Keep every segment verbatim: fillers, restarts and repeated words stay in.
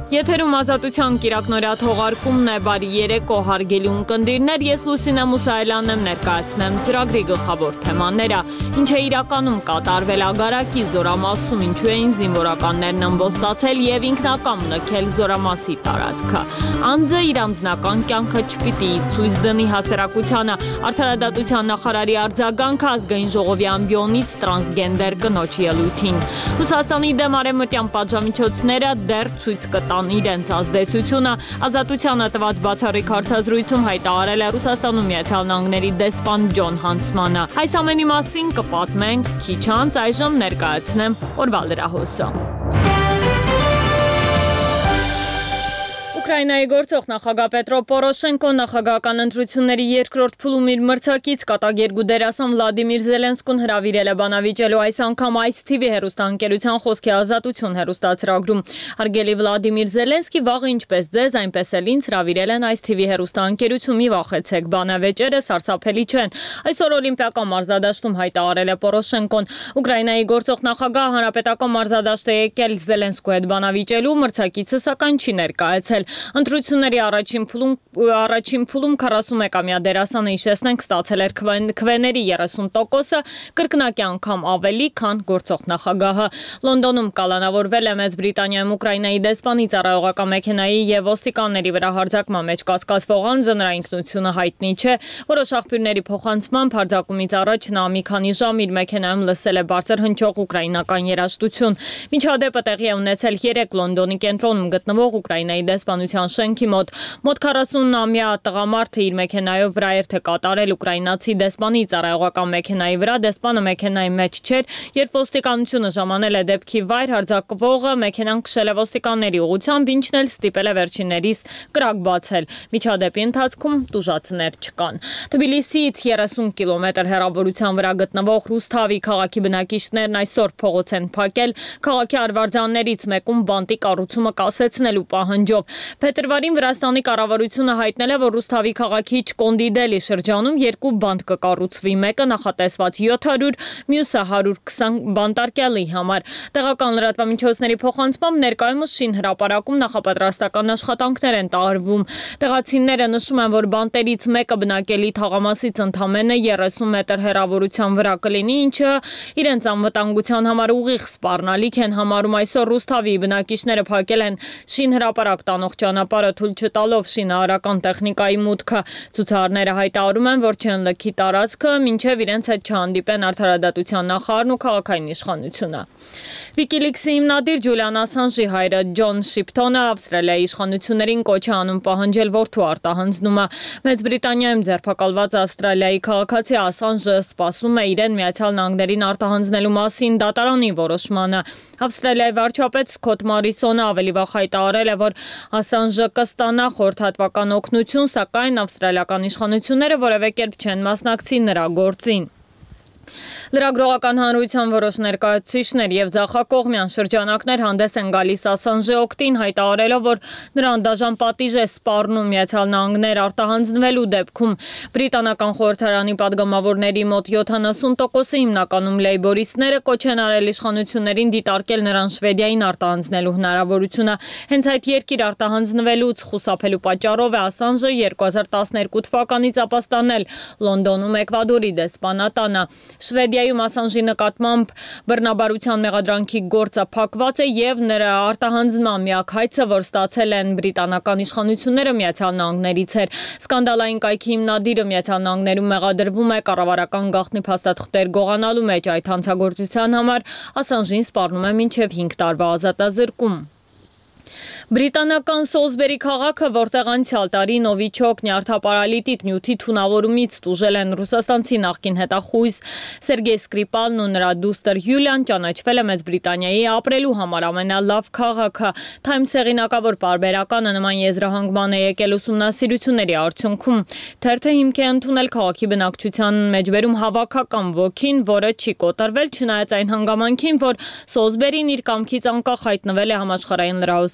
Եթերում ազատության կիրակնօրյա թողարկումն է, բարի երեկո հարգելի ունկնդիրներ, ես Լուսինե Մուսայելյանն եմ, ներկայացնեմ ծրագրի գլխավոր թեմաները, ինչ է իրականում կատարվել Ագարակի զորամասում, ինչու էին զինվորականներն ըմբոստացել եւ ինքնակամ լքել զորամասի տարածքը։ Անձը իր անձնական կյանքը չպիտի ցույց դնի հասարակությանը, արդարադատության նախարարի արձագանքը ազգային ժողովի ամբիոնից տրանսգենդեր կնոջ ելույթին։ Ռուսաստանի դեմ արևմտյան պատժամիջոցները դեռ ցույց կտան իրենց ազդեցությունը, ազատությանը տված բացառիկ հարցազրույցում հայտարարել է Ռուսաստանում Միացյալ Նահանգների դեսպան Ջոն Հանցմանը։ Այս ամենի մասին կպատմենք քիչ անց, այժմ ներկայացնեմ օրվա լրահոսը։ Ուկրաինայի գործող նախագահ Պետրո Պորոշենկոն նախագահական ընտրությունների երկրորդ փուլում իր մրցակից կատակերգու դերասան Վլադիմիր Զելենսկուն հրավիրել է բանավիճելու այս անգամ այս թիվի հեռուստաընկերության Խոսքի ազատություն հեռուստացրագրում։ Հարգելի Վլադիմիր Զելենսկի, վաղը ինչպես ձեզ, այնպես էլ ինձ հրավիրել են այս թիվի հեռուստաընկերություն, մի վախեցեք, բանավեճերը սարսափելի չեն։ Այսօր Օլիմպիական մարզադաշտում հայտարարել է Պորոշենկոն։ Ուկրաինայի գործող նախագահը հանրապետական մարզադաշտ է եկել Զելենսկու հետ բանավիճելու, մրցակիցը սակայն չի ներկայացել։ Ընտրությունների առաջին փուլում առաջին փուլում քառասունմեկամյա դերասանը հիշեցնենք ստացել էր քվեների երեսուն տոկոսը, կրկնակի անգամ ավելի, քան գործող նախագահը։ Լոնդոնում կալանավորվել է Մեծ Բրիտանիայում Ուկրաինայի դեսպանի ծառայողական մեքենայի եւ ոստիկանների վրա հարձակման մեջ կասկածվող անձը, նրա ինքնությունը հայտնի չէ։ Որոշ աղբյուրների փոխանցմամբ հարձակումից առաջ նա մի քանի ժամ իր մեքենայում լսել է բարձր հնչող ուկրաինական երաժշտություն։ Միջադեպը տեղի է ունեցել երեկ Լոնդոնի կենտրոնում գտնվող Ուկրաինայի դեսպանության շենքի մոտ։ Մոտ քառասունամյա տղամարդը իր մեքենայով վրաերթ է կատարել ուկրաինացի դեսպանի ծառայողական մեքենայի վրա, դեսպանը մեքենայի մեջ չէր, երբ ոստիկանությունը ժամանել է դեպքի վայր, հարձակվողը մեքենան քշել է ոստիկանների ուղղությամբ, ինչն էլ ստիպել է վերջիններիս կրակ բացել։ Միջադեպի ընթացքում տուժածներ չկան։ Թբիլիսիից երեսուն կիլոմետր հեռավորության վրա գտնվող Ռուսթավի քաղաքի բնակիչներն այսօր փողոց են փակել քաղաքի արվարձաններից մեկում բանտի կառուցումը կասեցնելու պահանջով։ Փետրվարին Վրաստանի կառավարությունը հայտնել է, որ Ռուսթավի քաղաքի Չկոնդիդելի շրջանում երկու բանտ կկառուցվի, մեկը նախատեսված յոթ հարյուր, մյուսը հարյուր քսան բանտարկյալի համար։ Տեղական լրատվամիջոցների փոխանցմամբ ներկայումս շինհրապարակում նախապատրաստական աշխատանքներ են տարվում։ Տեղացիները նշում են, որ բանտերից մեկը բնակելի թաղամասից ընդամենը երեսուն մետր հեռավորության վրա կլինի, ինչը իրենց անվտանգության համար ուղիղ սպառնալիք են համարում։ Այսօր Ռուսթավի բնակիչները փակել են շինհրապարակ տանող ճանապարհը թույլ չտալով շինարարական տեխնիկայի մուտքը։ Ցուցարարները հայտարարում են, որ չեն լքի տարածքը, մինչև իրենց հետ չհանդիպեն արդարադատության նախարարն ու քաղաքային իշխանությունը։ Wikileaks-ի հիմնադիր Ջուլիան Ասանժի հայրը Ջոն Շիփթոնը Ավստրալիայի իշխանություններին կոչ է անում պահանջել որդու արտահանձնումը։ Մեծ Բրիտանիայում ձերբակալված Ավստրալիայի քաղաքացի Ասանժը սպասում է իրեն Միացյալ Նահանգներին արտահանձնելու մասին դատարանի որոշմանը։ Ավստրալիայի վարչապետ Սքոթ Մարիսոնը ավելի վաղ հայտարարել է, որ Ասանժը կստանա խորհրդատվական օգնություն, սակայն ավստրալիական իշխանությունները որևէ կերպ չեն մասնակցի նրա գործին։ Լրագրողական հանրության որոշ ներկայացուցիչներ եւ ձախակողմյան շրջանակներ հանդես են գալիս Ասանժի օգտին, հայտարարելով, որ նրան դաժան պատիժ է սպառնում Միացյալ Նահանգներ արտահանձնվելու դեպքում։ Բրիտանական խորհրդարանի падգամավորների մոտ յոթանասուն տոկոսը, հիմնականում լեյբորիստները, կոչ են արել իշխանություններին դիտարկել նրան Շվեդիային արտահանձնելու հնարավորությունը։ Հենց այդ երկիր արտահանձնվելուց խուսափելու պատճառով է Ասանժը երկու հազար տասներկու թվականից ապաստանել Լոնդոնում Էկվադորի դեսպանատանը։ Շվեդիայում Ասանժի նկատմամբ բռնաբարության մեղադրանքի գործը փակված է եւ նրա արտահանձնման միակ հայցը, որ ստացել են բրիտանական իշխանությունները Միացյալ Նահանգներից էր։ Սկանդալային կայքի հիմնադիրը Միացյալ Նահանգներում մեղադրվում է կառավարական գաղտնի փաստաթղթեր գողանալու մեջ։ Այդ հանցագործության համար Ասանժին սպառնում է մինչև հինգ տարվա ազատազրկում։ Բրիտանական Սոլսբերի քաղաքը, որտեղ անցյալ տարի նովիչոկ նյարդապարալիտիտ նյութի թունավորումից տուժել են ռուսաստանցի նախկին հետախույզ Սերգեյ Սկրիպալն ու նրա դուստր Յուլիան, ճանաչվել է Մեծ Բրիտանիայի ապրելու համար ամենալավ քաղաքը։ Times հեղինակավոր պարբերականը նման եզրահանգման է եկել ուսումնասիրությունների արդյունքում։ Թերթը հիմք է ընդունել քաղաքի բնակչության մեջբերում հավաքական ոգին, որը չի կոտրվել, չնայած այն հանգամանքին, որ Սոլսբերին իր կամքից անկախ հայտնվել է համաշխարհային լրահոսի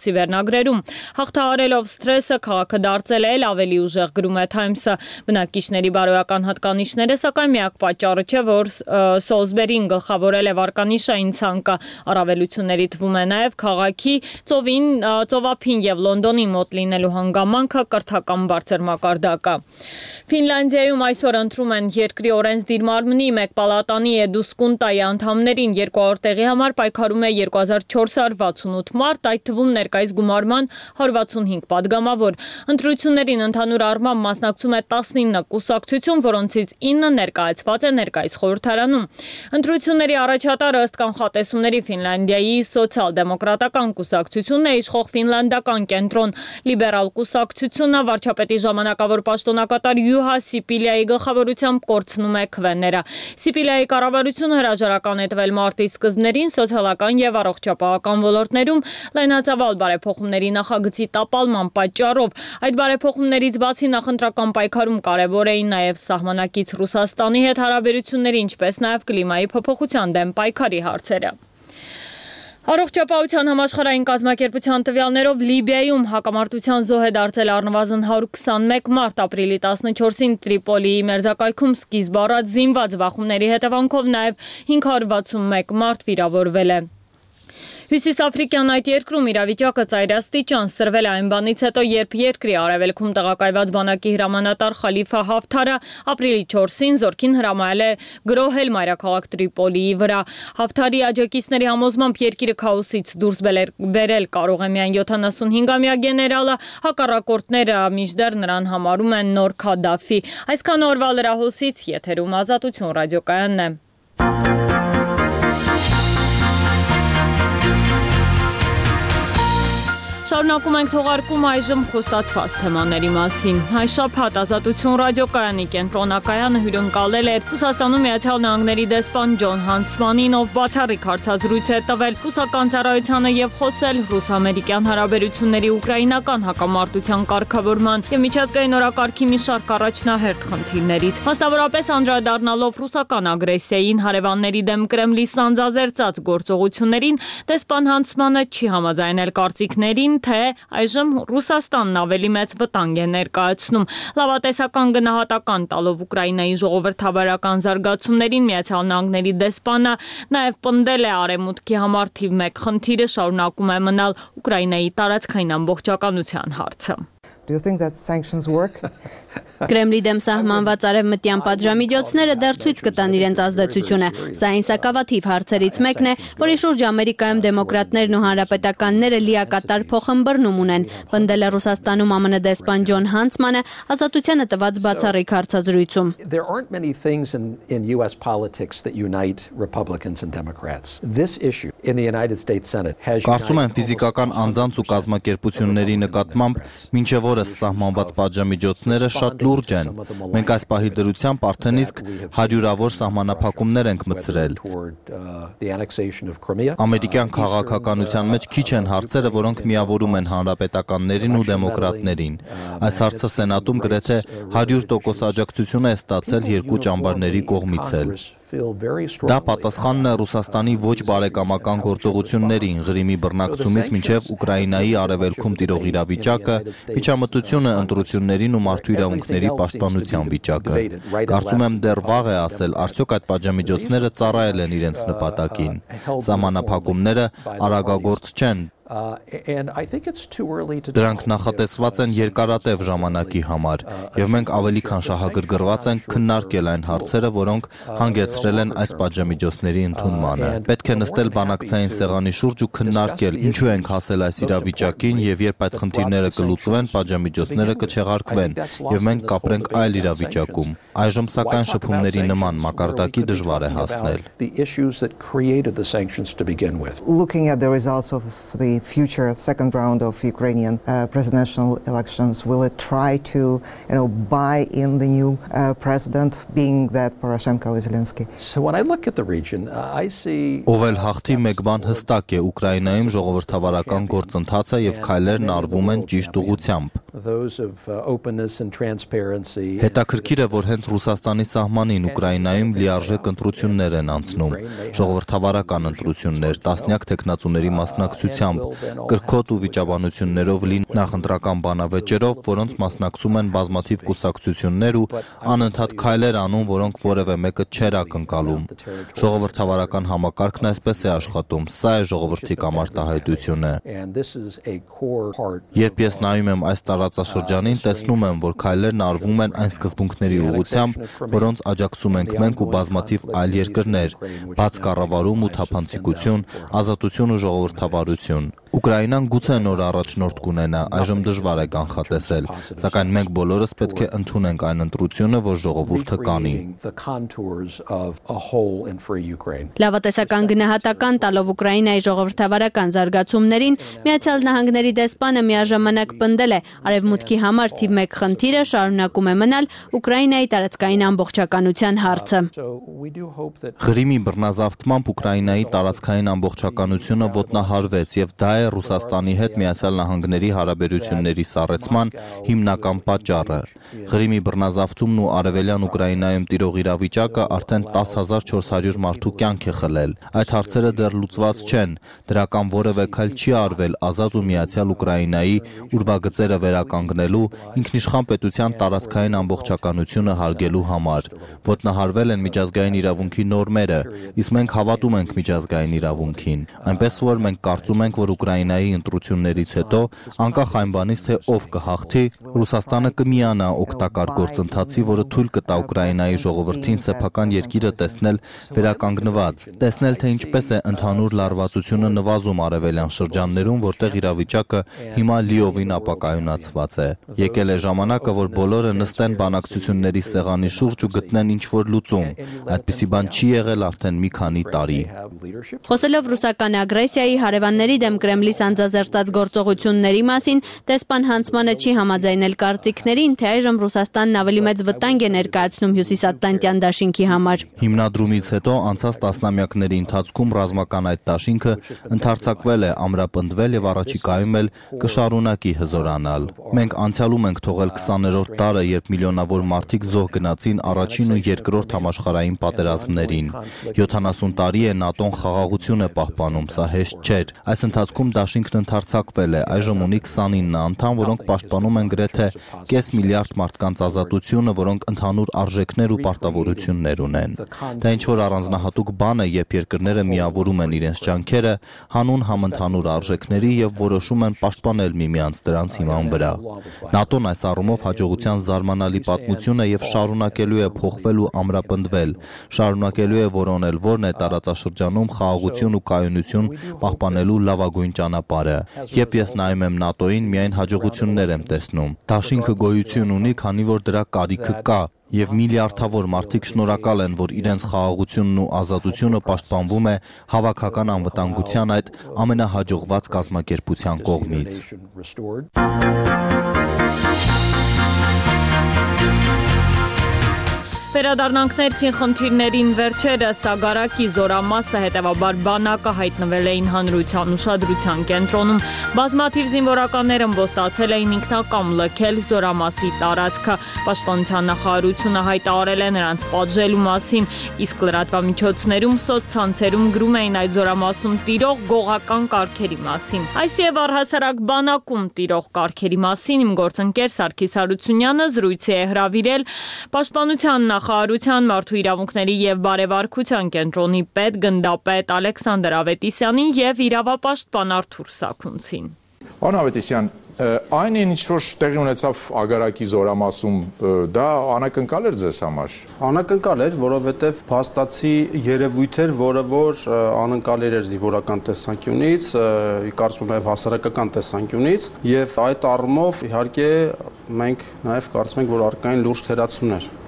Times-ի վերնագրերում։ Հաղթահարելով սթրեսը քաղաքը դարձել է ել ավելի ուժեղ, գրում է Times-ը։ Բնակիչների բարոյական հատկանիշները սակայն միակ պատճառը չէ, որ Սոլսբերին գլխավորել է վարկանիշային ցանկը։ Առավելությունների թվում է նաև քաղաքի ծովին, ծովափին եւ Լոնդոնի մոտ լինելու հանգամանքը, կրթական բարձր մակարդակը։ Ֆինլանդիայում այսօր ընտրում են երկրի օրենսդիր մարմնի մեկ պալատանի Էդուսկունտայի անդամներին երկու տեղի համար պայքարում է երկու հազար չորս հարյուր վաթսունութ մարդ, այդ թվում ներկայիս գումարման հարյուր վաթսունհինգ падգամավոր։ Ընտրություններին ընդհանուր առմամբ մասնակցում է տասնինը կուսակցություն, որոնցից ինը ներկայացված է ներկայիս խորհրդարանում։ Ընտրությունների առաջատարը ըստ կանխատեսումների Ֆինլանդիայի սոցիալ-դեմոկրատական կուսակցությունն է, իշխող ֆինլանդական կենտրոն լիբերալ կուսակցությունը վարչապետի ժամանակավոր պաշտոնակատար Յուհա Սիպիլիայի գլխավորությամբ կորցնում է քվեները։ Սիպիլիայի կառավարությունը հրաժարական է տվել մարտի սկզբներին սոցիալական եւ առողջապահական ոլորտներում լայնածավալ բարեփոխումների նախագծի տապալման պատճառով։ Այդ բարեփոխումներից բացի նախընտրական պայքարում կարևոր էին նաեւ սահմանակից Ռուսաստանի հետ հարաբերությունների, ինչպես նաեւ կլիմայի փոփոխության դեմ պայքարի հարցերը։ Առողջապահության համաշխարհային կազմակերպության տվյալներով Լիբիայում հակամարտության զոհ է դարձել առնվազն հարյուր քսանմեկ մարդ, ապրիլի տասնչորսին Տրիպոլիի մերձակայքում սկիզբ առած զինված բախումների հետևանքով նաև հինգ հարյուր վաթսունմեկ մարդ վիրավորվել է։ Հյուսիսաֆրիկյան այդ երկրում իրավիճակը ծայրաստիճան սրվել է այն բանից հետո, երբ երկրի արևելքում տեղակայված բանակի հրամանատար Խալիֆա Հաֆթարը ապրիլի չորսին զորքին հրամայել է գրոհել մայրաքաղաք Տրիպոլիի վրա։ Հաֆթարի աջակիցների համոզմամբ երկիրը քաոսից դուրս բերել կարող է միայն յոթանասունհինգամյա գեներալը, հակառակորդները մինչդեռ նրան համարում են նոր Քադաֆի։ Այսքան օրվա լրահոսից եթերում Ազատություն ռադիոկայանն է։ Շարունակում ենք թողարկում այժմ խոստացված թեմաների մասին։ Այս շաբաթ Ազատություն ռադիոկայանի կենտրոնակայանը հյուրընկալել է Ռուսաստանում Միացյալ Նահանգների դեսպան Ջոն Հանցմանին, ով բացառիկ հարցազրույց է տվել ռուսական ծառայությանը եւ խոսել ռուս-ամերիկյան հարաբերությունների ուկրաինական հակամարտության կարգավորման եւ միջազգային օրակարգի մի շարք առաջնահերթ խնդիրներից։ Մասնավորապես անդրադառնալով ռուսական ագրեսիային, հարևանների դեմ Կրեմլի սանձազերծած գործողություններին, դեսպան Հանցմանը չի համաձայնել կարծիքներին, թե այժմ Ռուսաստանն ավելի մեծ վտանգ է ներկայացնում։ Լավատեսական գնահատական տալով Ուկրաինայի ժողովրդավարական զարգացումներին Միացյալ Նահանգների դեսպանը նաև պնդել է արևմուտքի համար թիվ մեկ խնդիրը շարունակում է մնալ Ուկրաինայի տարածքային ամբողջականության հարցը։ Do you think that sanctions work? Կրեմլի դեմ սահմանված արևմտյան պատժամիջոցները դեռ ցույց կտան իրենց ազդեցությունը։ Սա այն սակավաթիվ հարցերից մեկն է, որի շուրջ Ամերիկայում դեմոկրատներն ու հանրապետականները լիակատար փոխըմբռնում ունեն, պնդել է Ռուսաստանում ԱՄՆ դեսպան Ջոն Հանցմանը ազատությանը տված բացառիկ հարցազրույցում։ There aren't many things in in U S politics that unite Republicans and Democrats. This issue in the United States Senate has Կարծում եմ ֆիզիկական անձանց ու կազմակերպությունների նկատմամբ մինչև օրս սահմանված պատժամիջոցները շատ լուրջ են։ Մենք այս պահի դրությամբ արդեն իսկ հարյուրավոր սահմանափակումներ ենք մտցրել։ Ամերիկյան քաղաքականության մեջ քիչ են հարցերը, որոնք միավորում են հանրապետականներին ու դեմոկրատներին։ Այս հարցը Սենատում գրեթե հարյուր տոկոս աջակցություն է ստացել երկու ճամբարների կողմից էլ։ Դա պատասխանն է Ռուսաստանի ոչ բարեկամական գործողություններին, Ղրիմի բռնակցումից մինչև Ուկրաինայի արևելքում տիրող իրավիճակը, միջամտությունը ընտրություններին ու մարդու իրավունքների պաշտպանության վիճակը։ Կարծում եմ դեռ վաղ է ասել, արդյոք այդ պատժամիջոցները ծառայել են իրենց նպատակին։ Սահմանափակումները արագագործ չեն։ Դրանք նախատեսված են երկարատև ժամանակի համար, եւ մենք ավելի քան շահագրգռված ենք քննարկել այն հարցերը, որոնք հանգեցրել են այս պատժամիջոցների ընդունմանը։ Պետք է նստել բանակցային սեղանի շուրջ ու քննարկել, ինչու ենք հասել այս իրավիճակին, եւ երբ այդ խնդիրները կլուծվեն, պատժամիջոցները կչեղարկվեն, եւ մենք կապրենք այլ իրավիճակում։ Այժմ սակայն շփումների նման մակարդակի դժվար է հասնել։ Looking at the results of the future second round of Ukrainian uh, presidential elections, will it try to, you know, buy in the new uh, president, being that Poroshenko or Zelensky? So when I look at the region, uh, I see Ով էլ հաղթի մեկ բան հստակ է, Ուկրաինայում ժողովրդավարական գործընթացը եւ քայլերն արվում են ճիշտ ուղղությամբ։ Հետաքրքիր է, որ հենց Ռուսաստանի սահմանին Ուկրաինայում լիարժեք ընտրություններ են անցնում, ժողովրդավարական ընտրություններ, տասնյակ թեկնածուների մասնակցությամբ, կրքոտ ու վիճաբանություններով լի նախընտրական բանավեճերով, որոնց մասնակցում են բազմաթիվ կուսակցություններ ու անընդհատ քայլեր անում, որոնք որևէ մեկը չէր ակնկալում։ Ժողովրդավարական համակարգն այսպես է աշխատում, սա է ժողովրդի կամարտահայտությունը։ Երբ ես նայում եմ այս տարածաշրջանին, տեսնում եմ, որ քայլերն արվում են այն սկզբունքների ուղղությամբ, որոնց աջակցում ենք մենք ու բազմաթիվ այլ երկրներ՝ բաց կառավարում ու թափանցիկություն, ազատություն ու ժողովրդավարություն։ Ուկրաինան գուցե նոր առաջնորդ կունենա, այժմ դժվար է կանխատեսել, սակայն մենք բոլորս պետք է ընդունենք այն ընտրությունը, որ ժողովուրդը կանի։ Լավատեսական գնահատական տալով Ուկրաինայի ժողովրդավարական զարգացումներին, Միացյալ Նահանգների դեսպանը միաժամանակ պնդել է, Արևմուտքի համար թիվ մեկ խնդիրը շարունակում է մնալ Ուկրաինայի տարածքային ամբողջականության հարցը։ Ղրիմի բռնազավթմամբ Ուկրաինայի տարածքային ամբողջականությունը ոտնահարվեց եւ դա է Ռուսաստանի հետ Միացյալ Նահանգների հարաբերությունների սառեցման հիմնական պատճառը։ Ղրիմի բռնազավթումն ու արևելյան Ուկրաինայում տիրող իրավիճակը արդեն տասը հազար չորս հարյուր մարդու կյանք է խլել։ Այդ հարցերը դեռ լուծված չեն, դրական որևէ քայլ չի արվել ազատ ու միացյալ Ուկրաինայի ուրվագծերը վերականգնելու, ինքնիշխան պետության տարածքային ամբողջականությունը հարգելու համար։ Ոտնահարվել են միջազգային իրավունքի նորմերը, իսկ մենք հավատում ենք միջազգային իրավունքին։ Այնպես որ մենք կարծում ենք, որ Ուկրաինայի ընտրություններից հետո, անկախ այն բանից, թե ով կհաղթի, Ռուսաստանը կմիանա օգտակար գործընթացի, որը թույլ կտա Ուկրաինայի ժողովրդին սեփական երկիրը տեսնել վերականգնված, տեսնել, թե ինչպես է ընդհանուր լարվածությունը նվազում արևելյան շրջաններում, որտեղ իրավիճակը հիմա լիովին ապակայունացված է։ Եկել է ժամանակը, որ բոլորը նստեն բանակցությունների սեղանի շուրջ ու գտնեն ինչ-որ լուծում։ Այդպիսի բան չի եղել արդեն մի քանի տարի։ Խոսելով ռուսական ագրեսիայի հարևանների դեմ Կրեմլի սանձազերծած գործողությունների մասին, դեսպան Հանցմանը չի համաձայնել կարծիքներին, թե այժմ Ռուսաստանն ավելի մեծ վտանգ է ներկայացնում Հյուսիսատլանտյան դաշինքի համար։ Հիմնադրումից հետո անցած տասնամյակների ընթացքում ռազմական այդ դաշինքը ընդարձակվել է, ամրապնդվել եւ առաջիկայում էլ կշարունակի հզորանալ։ Մենք անցյալում ենք թողել քսաներորդ դարը, երբ միլիոնավոր մարդիկ զոհ գնացին առաջին ու երկրորդ համաշխարհային պատերազմներին։ յոթանասուն տարի է ՆԱՏՕ-ն խաղաղություն է պահպանում, սա հեշտ չէր։ Այս ընթացքում դաշինքն ընդարձակվել է, այժմ ունի քսանինը անդամ, որոնք պաշտպանում են գրեթե կես միլիարդ մարդկանց ազատությունը, որոնք ընդհանուր արժեքներ ու պարտավորություններ ունեն։ Դա ինչ-որ առանձնահատուկ բան է, երբ երկրները միավորում են իրենց ջանքերը հանուն համընդհանուր արժեքների եւ որոշում են պաշտպանել միմյանց դրանց հիման վրա։ ՆԱՏՕ-ն այս առումով հաջողության զարմանալի պատմություն է եւ շարունակելու է փոխվել ու ամրապնդվել, շարունակելու է որոնել, որն է տարածաշրջանում խաղաղություն ու կայունություն պահպանելու լավագույն ճանապարհը։ Երբ ես նայում եմ ՆԱՏՕ-ին, միայն հաջողություններ եմ տեսնում։ Դաշինքը գոյություն ունի, քանի որ դրա կարիքը կա, եւ միլիարդավոր մարդիկ շնորհակալ են, որ իրենց խաղաղությունն ու ազատությունը պաշտպանվում է հավաքական անվտանգության այդ ամենահաջողված կազմակերպության կողմից։ Վերադառնանք ներքին խնդիրներին վերջերս Սագարակի զորամասը հետևաբար բանակը հայտնվել էին հանրության ուշադրության կենտրոնում։ Բազմաթիվ զինվորականներ ըմբոստացել էին ինքնակամ լքել զորամասի տարածքը։ Պաշտպանության նախարարությունը հայտարարել է նրանց պատժելու մասին, իսկ լրատվամիջոցներում սոցցանցերում գրում էին այդ զորամասում տիրող գողական կարգերի մասին։ Այս եւ առհասարակ բանակում տիրող կարգերի մասին իմ գործընկեր Սարգիս Հարությունյանը զրույցի է հրավիրել Պաշտպանության նախարարության մարդու իրավունքների եւ բարեվարքության կենտրոնի պետ գնդապետ Ալեքսանդր Ավետիսյանին եւ իրավապաշտպան Արթուր Սաքունցին։ Պարոն Ավետիսյան, այն ինչ որ տեղի ունեցավ Ագարակի զորամասում, դա անակնկալ էր ձեզ համար։ Անակնկալ էր, որովհետև փաստացի երևույթ էր, որը որ անկալի էր զինվորական տեսանկյունից, կարծում եմ հասարակական տեսանկյունից, եւ այդ առումով իհարկե մենք նաեւ կարծում ենք, որ արկային լուրջ թերացումներ։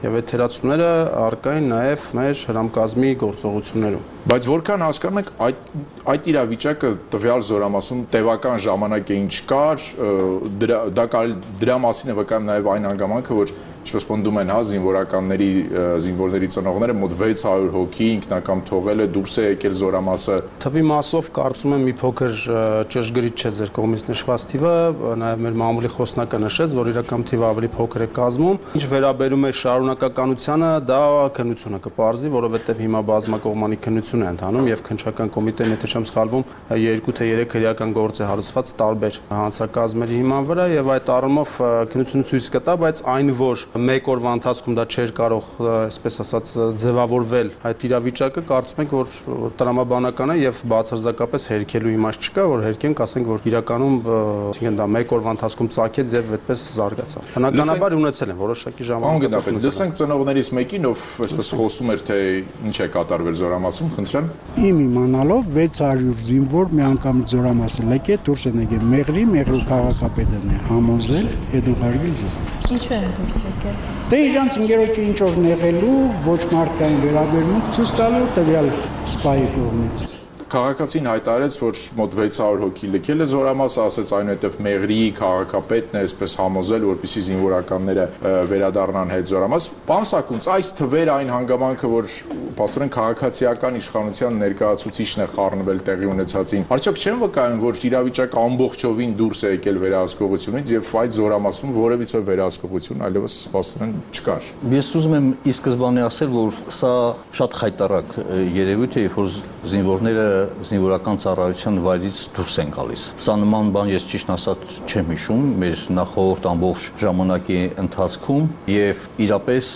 եւ այդ թերացումները առկա են նաեւ մեր հրամկազմի գործողություններում։ Բայց որքան հասկանում եք, այդ այդ իրավիճակը տվյալ զորամասում տևական ժամանակային չկար, դրա դա կարելի դրա մասին է վկայում նաեւ այն հանգամանքը, որ ինչպես պնդում են, հա, զինվորականների զինվորների ծնողները մոտ վեց հարյուր հոգի ինքնակամ թողել է, դուրս է եկել զորամասը։ Թվի մասով կարծում եմ մի փոքր ճշգրիտ չէ ձեր կողմից նշված թիվը, նաեւ մեր մամուլի խոսնակը նշեց, որ իրական թիվը ավելի փոքր է կազմում։ Ինչ վերաբերում է շարունակականությանը, դա քննությունը կպարզի, որովհետեւ հիմա բազմակողմանի քննություն է ընթանում եւ քննչական կոմիտեն, եթե չեմ սխալվում, երկու թե երեք քրեական գործ է հարուցված տարբեր հանցակազմերի հիման վրա եւ այդ առումով քննությունը ցույց կտա, բայց այն որ մեկ օրվա ընթացքում դա չէր կարող, այսպես ասած, ձևավորվել այդ իրավիճակը, կարծում ենք, որ տրամաբանական է եւ բացարձակապես հերքելու իմաստ չկա, որ հերքենք, ասենք, որ իրականում, այսինքն դա մեկ օրվա ընթացքում ծագեց եւ այդպես զարգացավ։ Բնականաբար ունեցել են որոշակի ժամանակ։ Լսենք ծնողներից մեկին, ով այսպես խոսում էր, թե ինչ է կատարվել զորամասում, խնդրեմ։ Իմ իմանալով վեց հարյուր զինվոր մի անգամ զորամասը լեկե դուրս են եկել Մեղրի, Մեղրու քաղաքապետն է համոզել, հետ ուղարկել ձեզ։ Ինչու են դուրս եկել։ Դե իրանց ընկերոջը ինչ որ նեղելու, ոչ մարդկային վերաբերմունք ցույց տալու տվյալ սպայի կողմից։ Քաղաքացին հայտարարեց, որ մոտ վեց հարյուր հոգի լքել է զորամասը, ասեց այնուհետև Մեղրիի քաղաքապետն է այսպես համոզել, որպեսզի զինվորականները վերադառնան հետ զորամաս։ Պարոն Սաքունց, այս թվերը այն հանգամանքը, որ փաստորեն քաղաքացիական իշխանության ներկայացուցիչն է խառնվել տեղի ունեցածին, արդյոք չեն վկայում, որ իրավիճակը ամբողջովին դուրս է եկել վերահսկողությունից եւ այդ զորամասում որևիցե վերահսկողություն այլևս փաստորեն չկար։ Ես ուզում եմ ի սկզբանե ասել, որ սա շատ խայտարակ երևույթ է, որ զինվորները զինվորական ծառայության վայրից դուրս են գալիս։ Սա նման բան ես ճիշտ ասած չեմ հիշում մեր նախորդ ամբողջ ժամանակի ընթացքում եւ իրապես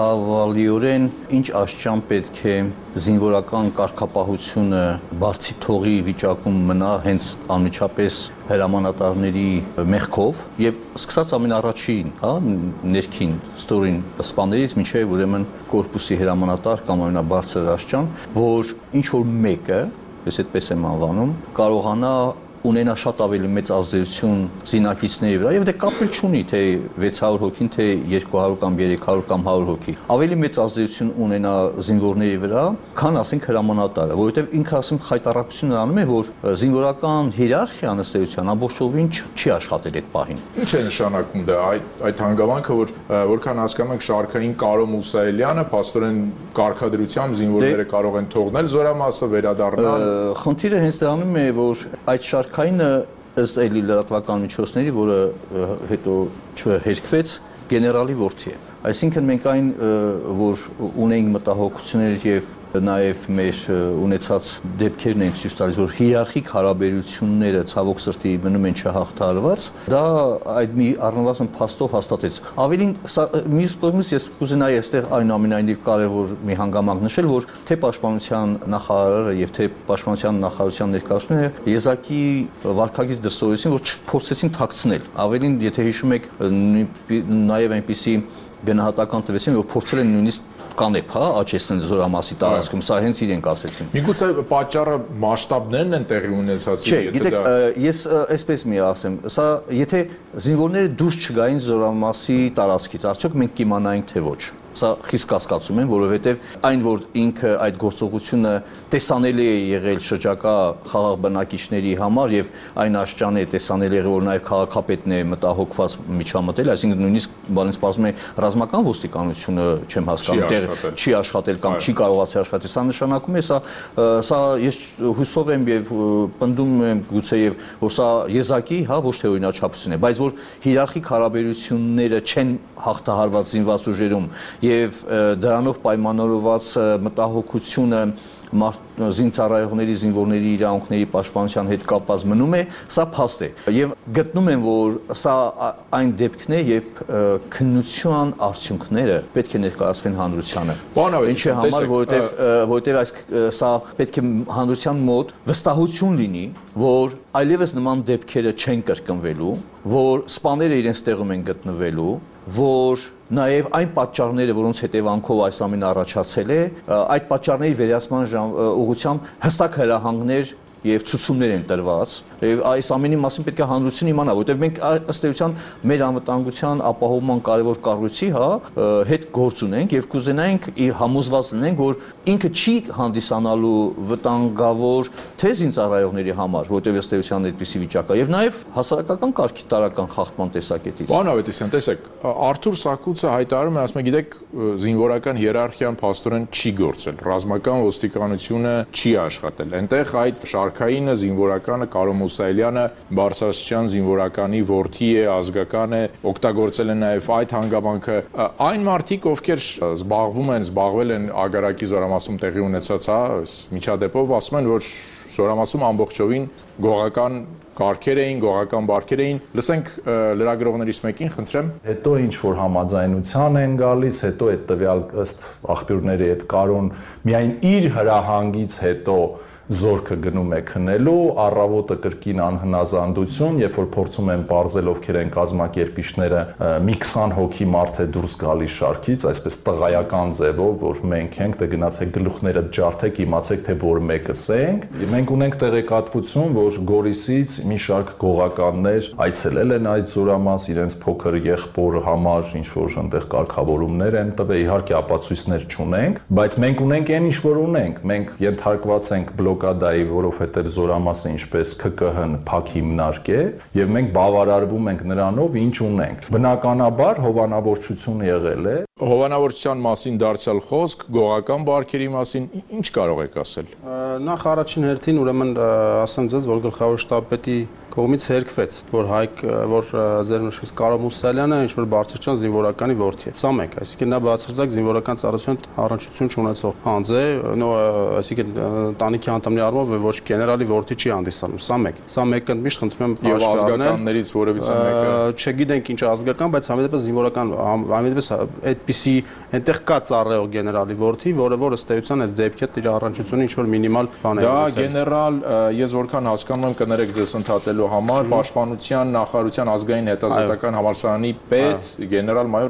ցավալիորեն ինչ աշճան պետք է զինվորական կարգապահությունը բարձի թողի վիճակում մնա հենց անմիջապես հրամանատարների մեղքով եւ սկսած ամենառաջին, հա, ներքին ստորին սպաներից մինչեւ ուրեմն կորպուսի հրամանատար կամ ամենաբարձր աշճան, որ ինչ որ մեկը, ես այդպես եմ անվանում, կարողանա ունենա շատ ավելի մեծ ազդեցություն զինակիցների վրա եւ դե կապել չունի թե վեց հարյուր հոգին թե երկու հարյուր կամ երեք հարյուր կամ հարյուր հոգի ավելի մեծ ազդեցություն ունենա զինվորների վրա քան ասենք հրամանատարը որովհետեւ ինքը ասում խայտարակությունը անում է որ զինվորական հիերարխիան ըստ էության ամբողջովին չի աշխատել այդ պահին ինչ է նշանակում դա այդ այդ հանգամանքը որ որքան հասկանում եք Շարքային Կարո Մուսայելյանը փաստորեն կարգադրությամբ զինվորները կարող են թողնել զորամասը վերադառնալ խնդիրը հենց դրանում է որ այդ Շարքայինը ըստ էլի լրատվական միջոցների, որը հետո չհերքվեց, գեներալի որդի է։ Այսինքն մենք այն, որ ունենք մտահոգություններ եւ նաև մեր ունեցած դեպքերն են ցույց տալիս, որ հիերարխիկ հարաբերությունները ցավոք սրտի մնում են չհաղթարված, դա այդ մի առնվազն փաստով հաստատեց։ Ավելին, մյուս կողմից ես կուզենայի այստեղ այնուամենայնիվ կարևոր մի հանգամանք նշել, որ թե պաշտպանության նախարարը եւ թե պաշտպանության նախարարության ներկայացուցիչները եզակի վարկագիծ դրսևորեցին, որ չփորձեցին թաքցնել։ Ավելին, եթե հիշում եք, նաև այնպիսի գնահատական տվեցին, որ փորձել են նույնիսկ կանեփ, հա, աճեցնել զորամասի տարածքում, սա հենց իրենք ասեցին։ Միգուցե պատճառը մասշտաբներն են տեղի ունեցածի, եթե դա։ Չէ, գիտեք, ես այսպես մի ասեմ, սա եթե զինվորները դուրս չգային զորամասի տարածքից, արդյոք մենք կիմանայինք թե ոչ։ Սա խիստ կասկածում եմ, որովհետև այն որ ինքը այդ գործողությունը տեսանելի է եղել շրջակա խաղաղ բնակիչների համար եւ այն աշճան է տեսանելի եղել, որ նաեւ քաղաքապետն է մտահոգված միջամտել, այսինքն նույնիսկ բանից սպասում է ռազմական ոստիկանությունը չեմ հասկանում, դեռ չի աշխատել կամ չի կարողացել աշխատել, սա նշանակում է սա սա ես հուսով եմ եւ պնդում եմ գուցե եւ որ սա եզակի, հա, ոչ թե օրինաչափություն է, բայց որ հիերարխիկ հարաբերությունները չեն հաղթահարված զինված ուժերում եւ դրանով պայմանավորված մտահոգությունը զինծառայողների, զինվորների իրավունքների պաշտպանության հետ կապված մնում է, սա փաստ է։ Եվ գտնում եմ, որ սա այն դեպքն է, երբ քննության արդյունքները պետք է ներկայացվեն հանրությանը։ Ինչի համար, որովհետև որովհետև այս սա պետք է հանրության մոտ վստահություն լինի, որ այլևս նման դեպքերը չեն կրկնվելու, որ սպաները իրենց տեղում են գտնվելու, որ նաև այն պատճառները, որոնց հետևանքով այս ամենը առաջացել է, այդ պատճառների վերացման ուղղությամբ հստակ հրահանգներ եւ ցուցումներ են տրված, եւ այս ամենի մասին պետք է հանրությունը իմանա, որովհետեւ մենք ըստ էության մեր անվտանգության ապահովման կարևոր կառույցի, հա, հետ գործ ունենք եւ կուզենայինք համոզված լինենք, որ ինքը չի հանդիսանալու վտանգավոր թե զինծառայողների համար, որովհետեւ ըստ էության այդպիսի վիճակ է, եւ նաեւ հասարակական կարգի տարական խախտման տեսակետից։ Պարոն Ավետիսյան, տեսեք, Արթուր Սաքուցը հայտարարում է, ասում է, գիտեք, զինվորական հիերարխիան փաստորեն չի գործել, ռազմական ոստիկանությունը չի աշխատել։ Այնտեղ այդ շարքայինը, զինվորականը, Կարո Մուսայելյանը Բարձրաստիճան զինվորականի որդի է, ազգական է, օգտագործել են նաև այդ հանգամանքը։ Այն մարդիկ, ովքեր զբաղվում են, զբաղվել են Ագարակի զորամասում տեղի ունեցած, հա, միջադեպով, ասում են, որ զորամասում ամբողջովին գողական կարգեր էին, գողական բարքեր էին։ Լսենք լրագրողներից մեկին, խնդրեմ։ Հետո ինչ որ համաձայնության են գալիս, հետո այդ տվյալ ըստ աղբյուրների այդ Կարոն միայն իր հրահանգից հետո զորքը գնում է քնելու, առավոտը կրկին անհնազանդություն, երբ որ փորձում են բարձել ովքեր են կազմակերպիչները, մի քսան հոգի մարդ է դուրս գալիս շարքից, այսպես տղայական ձևով, որ մենք ենք, դե գնացեք գլուխները ջարդեք, իմացեք թե որ մեկս ենք։ Մենք ունենք տեղեկատվություն, որ Գորիսից մի շարք գողականներ այցելել են այդ զորամաս, իրենց փոքր եղբոր համար ինչ որ այնտեղ կարգավորումներ են տվել, իհարկե ապացույցներ չունենք, բայց մենք ունենք այն ինչ որ ունենք, մենք ենթարկված ենք բլոկադայի, որովհետև զորամասը ինչպես K K H-ն փակ հիմնարկ է, եւ մենք բավարարվում ենք նրանով, ինչ ունենք։ Բնականաբար հովանավորչություն եղել է։ Հովանավորչության մասին դարձյալ խոսք, գողական բարքերի մասին ինչ կարող եք ասել։ Նախ առաջին հերթին ուրեմն ասեմ ձեզ, որ գլխավոր շտաբպետի կողմից հերկվեց, որ Հայկ, որ ձեր նշված Կարո Մուսայելյանը ինչ որ Բարձրաստիճան զինվորականի որդի է։ Սա մեկ, այսինքն նա բացարձակ զինվորական ծառայության առնչություն չունեցող անձ է, այսինքն ընտանիքի անդամների առումով ոչ գեներալի որդի չի հանդիսանում, սա մեկ։ Սա մեկը միշտ խնդրում եմ եւ ազգականներից որևիցե մեկը չգիտենք ինչ ազգական, բայց համենայնպես զինվորական համենայնպես այդպիսի այնտեղ կա ծառայող գեներալի որդի, որը որ ըստ էության այս դեպքի իր առնչությունը ինչ որ մինիմալ բան է։ Դա գեներալ, ես որքան հասկանում եմ, կներեք ձեզ ընդհատելու համար Պաշտպանության նախարարության ազգային հետազոտական համալսարանի պետ գեներալ-մայոր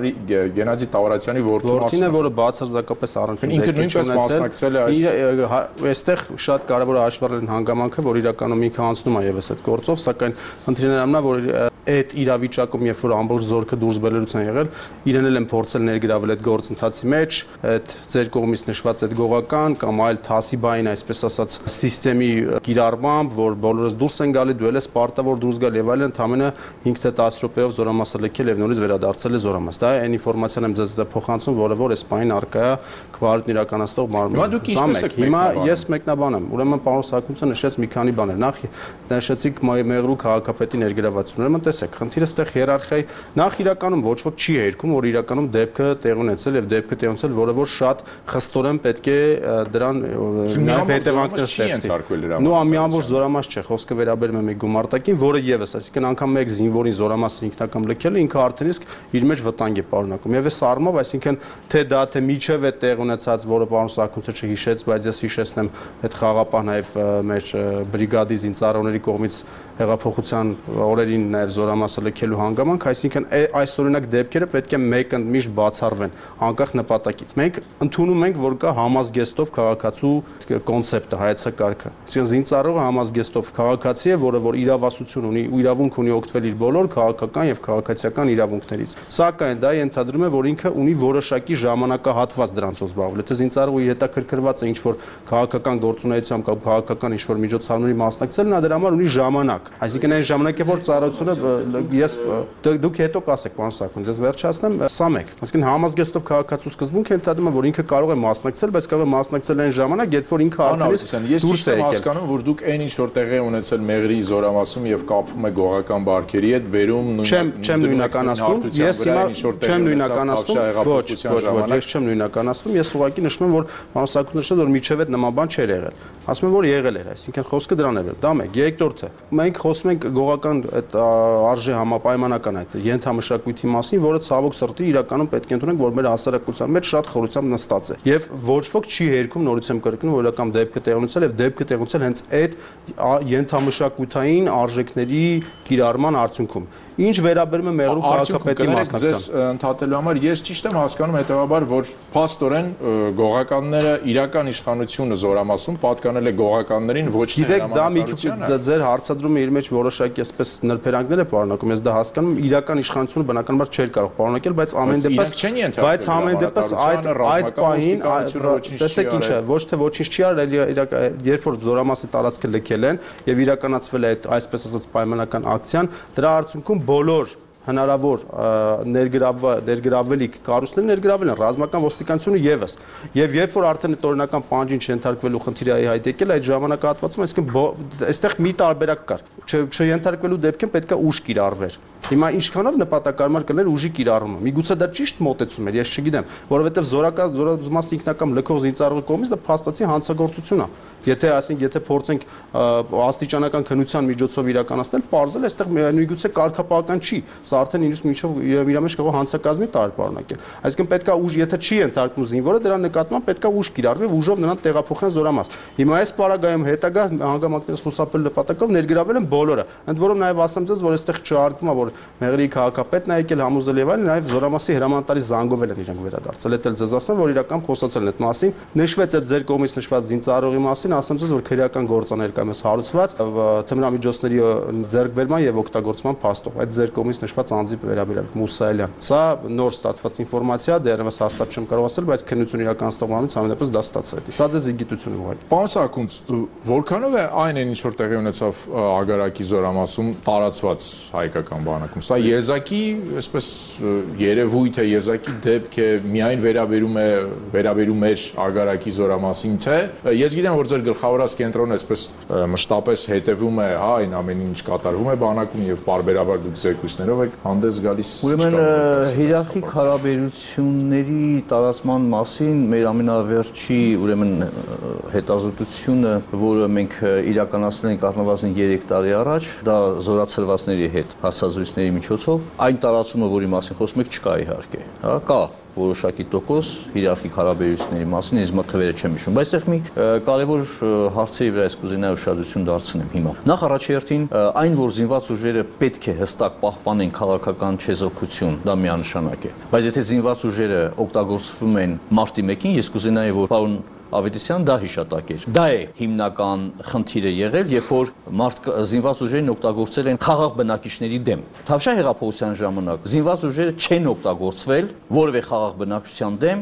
Գենադի Տավարացյանի որդին է, որը բացարձակապես առնչություն ինքը նույնպես մասնակցել է այս այստեղ շատ կարևոր է հաշվառել հանգամանքը, որ իրականում ինքը անցնում է եւս այդ գործով, սակայն խնդիրն այնն է, որ այդ իրավիճակում, երբ որ ամբողջ զորքը դուրս բերելուց են եղել, իրեն էլ են փորձել ներգրավել այդ գործընթացի մեջ, այդ ձեր կողմից նշված այդ գողական կամ այլ թասիբային, այսպես ասած, սիստեմի կիրառմամբ, որ բոլորս դուրս են գալի, դու ես պարտավոր դուրս գալ եւ այլն, ընդամենը հինգ թե տասը րոպեով զորամասը լքել եւ նորից վերադարձել է զորամաս։ Դա այն ինֆորմացիան եմ ձեզ փոխանցում, որը որ այս բանին արկա է քվարտն իրականացնող մարմինը։ Հիմա ես մեկնաբան եմ, ուրեմն պարոն Սաքունցը նշեց մի քանի բաներ։ Նախ նշեցիք Մեղրու քաղաքապետի ներգրավվածությունը։ Ուրեմն տեսեք, խնդիրը ստեղ հիերարխիայի նախ իրականում ոչ ոք չի երգում, որ իրականում դեպքը տեղ ունեցել եւ դեպքը տեղ ունեցել, որը որ շատ խստորեն պետք է դրան նաեւ հետևանքներ ստեղծի։ Նո մի ամբողջ զորամաս չէ, խոսքը վերաբերում է մի գումարտակին, որը եւս, այսինքն անգամ մեկ զինվորին զորամասը ինքնական լքելը ինքը արդեն իսկ իր մեջ վտանգ է պարունակում։ Եվ այս առումով, այսինքն թե դա թե միջև է տեղ ունեցած, որը պարոն Սաքունցը չհիշեց, բայց ես հիշեցնեմ այդ խաղապահ նաեւ մեր բրիգադի զինծառայողների կողմից հեղափոխության օրերին նաեւ զորամասը լքելու հանգամանք, այսինքն այս օրինակ դեպքերը պետք է մեկընդմիշտ բացառվեն անկախ նպատակից։ Մենք ընդունում ենք, որ կա համազգեստով քաղաքացու կոնցեպտը, հայեցակարգը։ Այսինքն զինծառայողը համազգեստով քաղաքացի է, որը որ իրավասություն ունի, իրավունք ունի օգտվել իր բոլոր քաղաքական եւ քաղաքացիական իրավունքներից։ Սակայն դա ենթադրում է, որ ինքը ունի որոշակի ժամանակահատված դրանցով զբաղվել։ Եթե զինծառայողը հետաքրքրված է ինչ-որ քաղաքական գործունեությամբ կամ քաղաքական ինչ-որ միջոցառումների մասնակցել, նա դրա համար ունի ժամանակ։ Այսինքն այն ժամանակը, որ ծառայությունը ես դուք հետո կասեք, պարոն Սաքունց, ես վերջացնեմ, սա մեկ։ Այսինքն համազգեստով քաղաքացու սկզբունքը ենթադրում է, որ ինքը կարող է մասնակցել, բայց կարող է մասնակցել այն ժամանակ, երբ որ ինքը արդեն դուրս է եկել։ Ես հասկանում, որ դուք այն ինչ որ տեղի ունեցել Մեղրի զորամասում եւ կապվում է գողական բարքերի հետ, բերում նույն չեմ նույնականացնում, ես հիմա չեմ նույնականացնում, ոչ, ոչ, ոչ, ես չեմ նույնականացնում, ես ուղղակի նշում եմ, որ պարոն Սաքունցը նշել որ միջև այդ նման բան չէր եղել։ Ասում եմ, որ եղել էր, այսինքն խոսքը դրան է։ Դա մեկ, երկրորդը, մենք խոսում ենք գողական այդ արժե համապայմանական այդ ենթամշակույթի մասին, որը ցավոք սրտի իրականում պետք է ընդունենք, որ մեր հասարակության մեջ շատ խորությամբ նստած է։ Եվ ոչ ոք չի երգում, նորից եմ կրկնում, որ իրական դեպքը տեղ ունեցել եւ դեպքը տեղ ունեցել հենց այդ ենթամշակութային արժեքների կիրառման արդյունքում։ Ինչ վերաբերում է Մեղրու քաղաքապետի մասնակցությանը։ Ձեզ ընդհատելու համար ես ճիշտ եմ հասկանում հետեւաբար, որ փաստորեն գողականները իրական իշխանությունը զորամասում պատկան պատկանել է գողականներին, ոչ թե հրամանատարությանը։ Գիտեք, դա մի ձեր հարցադրումը իր մեջ որոշակի այսպես նրբերանգներ է պարունակում, ես դա հասկանում եմ, իրական իշխանությունը բնականաբար չէր կարող պարունակել, բայց ամեն դեպս բայց ամեն դեպս այդ այդ պահին տեսեք ինչ է, ոչ թե ոչինչ չի արել, երբ որ Զորամասի տարածքը լքել են եւ իրականացվել է այդ այսպես ասած պայմանական ակցիան, դրա արդյունքում բոլոր հնարավոր ներգրավվելիք կառույցները ներգրավել են ռազմական ոստիկանությունը եւս եւ երբ որ արդեն տօրինական պահանջին չենթարկվելու խնդիրը հայտ եկել այդ ժամանակահատվածում այսինքն այստեղ մի տարբերակ կար չենթարկվելու դեպքում պետք է ուժ կիրառվեր հիմա ինչքանով նպատակարար կներ ուժի կիրառումը միգուցե դա ճիշտ մոտեցում էր ես չգիտեմ որովհետեւ զորական զորամասի ինքնական լքող զինծառայողի կողմից դա փաստացի հանցագործություն է եթե ասենք եթե փորձենք աստիճանական քննության միջոցով իրականացնել պարզել այստեղ միգուցե կարգապահական չի սա արդեն ինձ միջով իր մեջ կարող հանցակազմի տարր պարունակել այսինքն պետքա ուժ եթե չի ենթարկվում զինվորը դրա նկատմամբ պետքա ուժ կիրառվի ուժով նրան տեղափոխեն Զորամաս հիմա այս պարագայում հետագա հանգամանքներից խուսափել նպատակով ներգրավել են բոլորը ընդ որում նաև ասեմ ձեզ որ այստեղ չհարկվում է որ Մեղրիի քաղաքապետն է եկել համոզել եւ այլն նաև Զորամասի հրամանատարի զանգովել են իրենք վերադարձել դա էլ ձեզ ասեմ որ իրական խոսացել են այդ մասին նշվեց այդ ձեր կողմից նշված զինծառայողի մասին ասեմ ձեզ որ քրեական գործաներկայումս հարուցված թմրամիջոցների ձեռքբերման եւ օգտագործման փաստով այդ ձեր կողմից նշված անձի վերաբերյալ Մուսայելյան սա նոր ստացված ինֆորմացիա դեռևս հաստատ չեմ կարող ասել բայց քննություն իրականացնող մարմինից ամենապես դա ստացել է սա ձեզ իգիտություն է ուղղակի Պարոն Սարգսյան որքանով է այն ինչ որ տեղի ունեցավ Ագարակի Զորամասում տարածված հայկական բանակում սա եզակի այսպես երևույթ է եզակի դեպք է միայն վերաբերում է վերաբերում էր Ագարակի Զորամասին թե ես գիտեմ որ ձեր գլխավորած կենտրոնը այսպես մշտապես հետևում է հա այն ամեն ինչ կատարվում է բանակում եւ բարբերաբար դուք զեկույցներով եք հանդես գալիս ուրեմն հիերարխիկ հարաբերությունների տարածման մասին մեր ամենավերջի ուրեմն հետազոտությունը որը մենք իրականացնել ենք առնվազն երեք տարի առաջ դա զորացրվածների հետ հարցազրույցների միջոցով այն տարածումը որի մասին խոսում եք չկա իհարկե հա կա որոշակի տոկոս հիերարխիկ հարաբերությունների մասին ես մա թվերը չեմ հիշում բայց այդտեղ մի կարևոր հարցերի վրա ես կուզենայի ուշադրություն դարձնեմ հիմա նախ առաջերտին այն որ զինված ուժերը պետք է հստակ պահպանեն քաղաքական չեզոքություն դա միանշանակ է բայց եթե զինված ուժերը օգտագործվում են մարտի մեկին ես կուզենայի որ պարոն Ավետիսյան դա հիշատակեր։ Դա է հիմնական խնդիրը եղել, երբ որ մարդ զինված ուժերին օգտագործել են խաղաղ բնակիչների դեմ։ Թավշյա հեղափոխության ժամանակ զինված ուժերը չեն օգտագործվել որևէ խաղաղ բնակչության դեմ,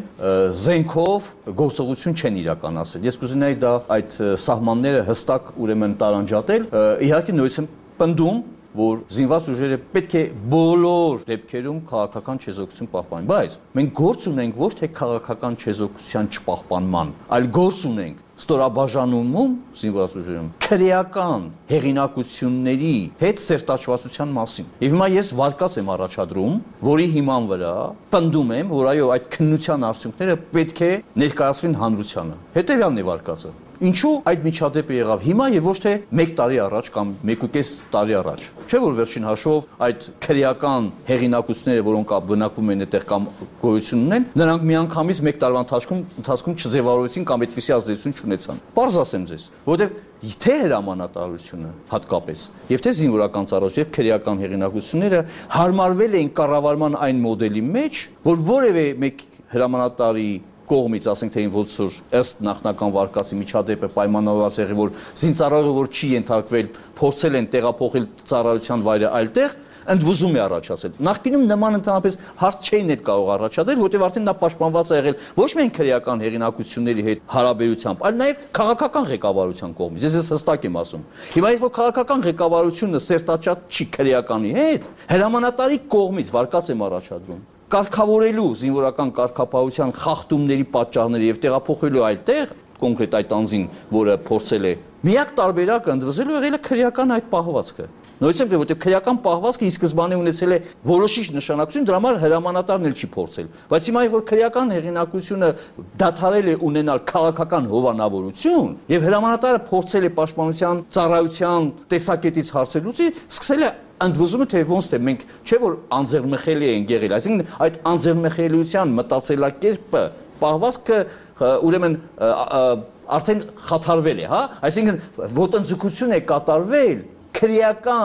զենքով գործողություն չեն իրականացրել։ Ես կուզենայի դա այդ սահմանները հստակ ուրեմն տարանջատել։ Իհարկե նույնիսկ եմ պնդում որ զինված ուժերը պետք է բոլոր դեպքերում քաղաքական չեզոքություն պահպանեն, բայց մենք գործ ունենք ոչ թե քաղաքական չեզոքության չպահպանման, այլ գործ ունենք ստորաբաժանումում զինված ուժերում քրեական հեղինակությունների հետ սերտաճվածության մասին։ Եվ հիմա ես վարկած եմ առաջադրում, որի հիման վրա պնդում եմ, որ այո, այդ քննության արդյունքները պետք է ներկայացվեն հանրությանը։ Հետևյալն է վարկածը։ Ինչու այդ միջադեպը եղավ հիմա եւ ոչ թե մեկ տարի առաջ կամ մեկուկես տարի առաջ։ Չէ՞ որ վերջին հաշվով այդ քրեական հեղինակությունները, որոնք բնակվում են այդտեղ կամ գոյություն ունեն, նրանք միանգամից մեկ տարվա ընթացքում ընթացքում չձևավորվեցին կամ այդպիսի ազդեցություն չունեցան։ Պարզ ասեմ ձեզ, որովհետեւ թե հրամանատարությունը հատկապես եւ թե զինվորական ծառայություն եւ քրեական հեղինակությունները հարմարվել էին կառավարման այն մոդելի մեջ, որ որևէ մեկ հրամանատարի կողմից ասենք թե ոնց որ ըստ նախնական վարկածի միջադեպը պայմանավորված եղի որ զինծառայողը որ չի ենթարկվել փորձել են տեղափոխել ծառայության վայրը այլտեղ ընդվզում է առաջացել նախկինում նման ընդհանրապես հարց չէին էլ կարող առաջադրել որտեղ արդեն նա պաշտպանված է եղել ոչ միայն քրեական հեղինակությունների հետ հարաբերությամբ այլ նաև քաղաքական ղեկավարության կողմից ես ես հստակ եմ ասում հիմա երբ որ քաղաքական ղեկավարությունը սերտաճատ չի քրեականի հետ հրամանատարի կողմից վարկած եմ առաջադրում կարգավորելու զինվորական կարգապահության խախտումների պատճառները եւ տեղափոխելու այլտեղ կոնկրետ այդ անձին, որը փորձել է միակ տարբերակը ընդվզելու եղել է քրեական այդ պահվածքը։ Նույնիսկ որտեղ քրեական պահվածքը ի սկզբանե ունեցել է որոշիչ նշանակություն, դրա համար հրամանատարն էլ չի փորձել։ Բայց հիմա որ քրեական հեղինակությունը դադարել է ունենալ քաղաքական հովանավորություն եւ հրամանատարը փորձել է պաշտպանության ծառայության տեսակետից հարցեր լուծի, սկսել է ընդվզումը թե ոնց թե մենք չէ որ անձեռնմխելի են եղել, այսինքն այդ անձեռնմխելիության մտածելակերպը պահվածքը ուրեմն արդեն խաթարվել է, հա, այսինքն ոտնձգություն է կատարվել քրեական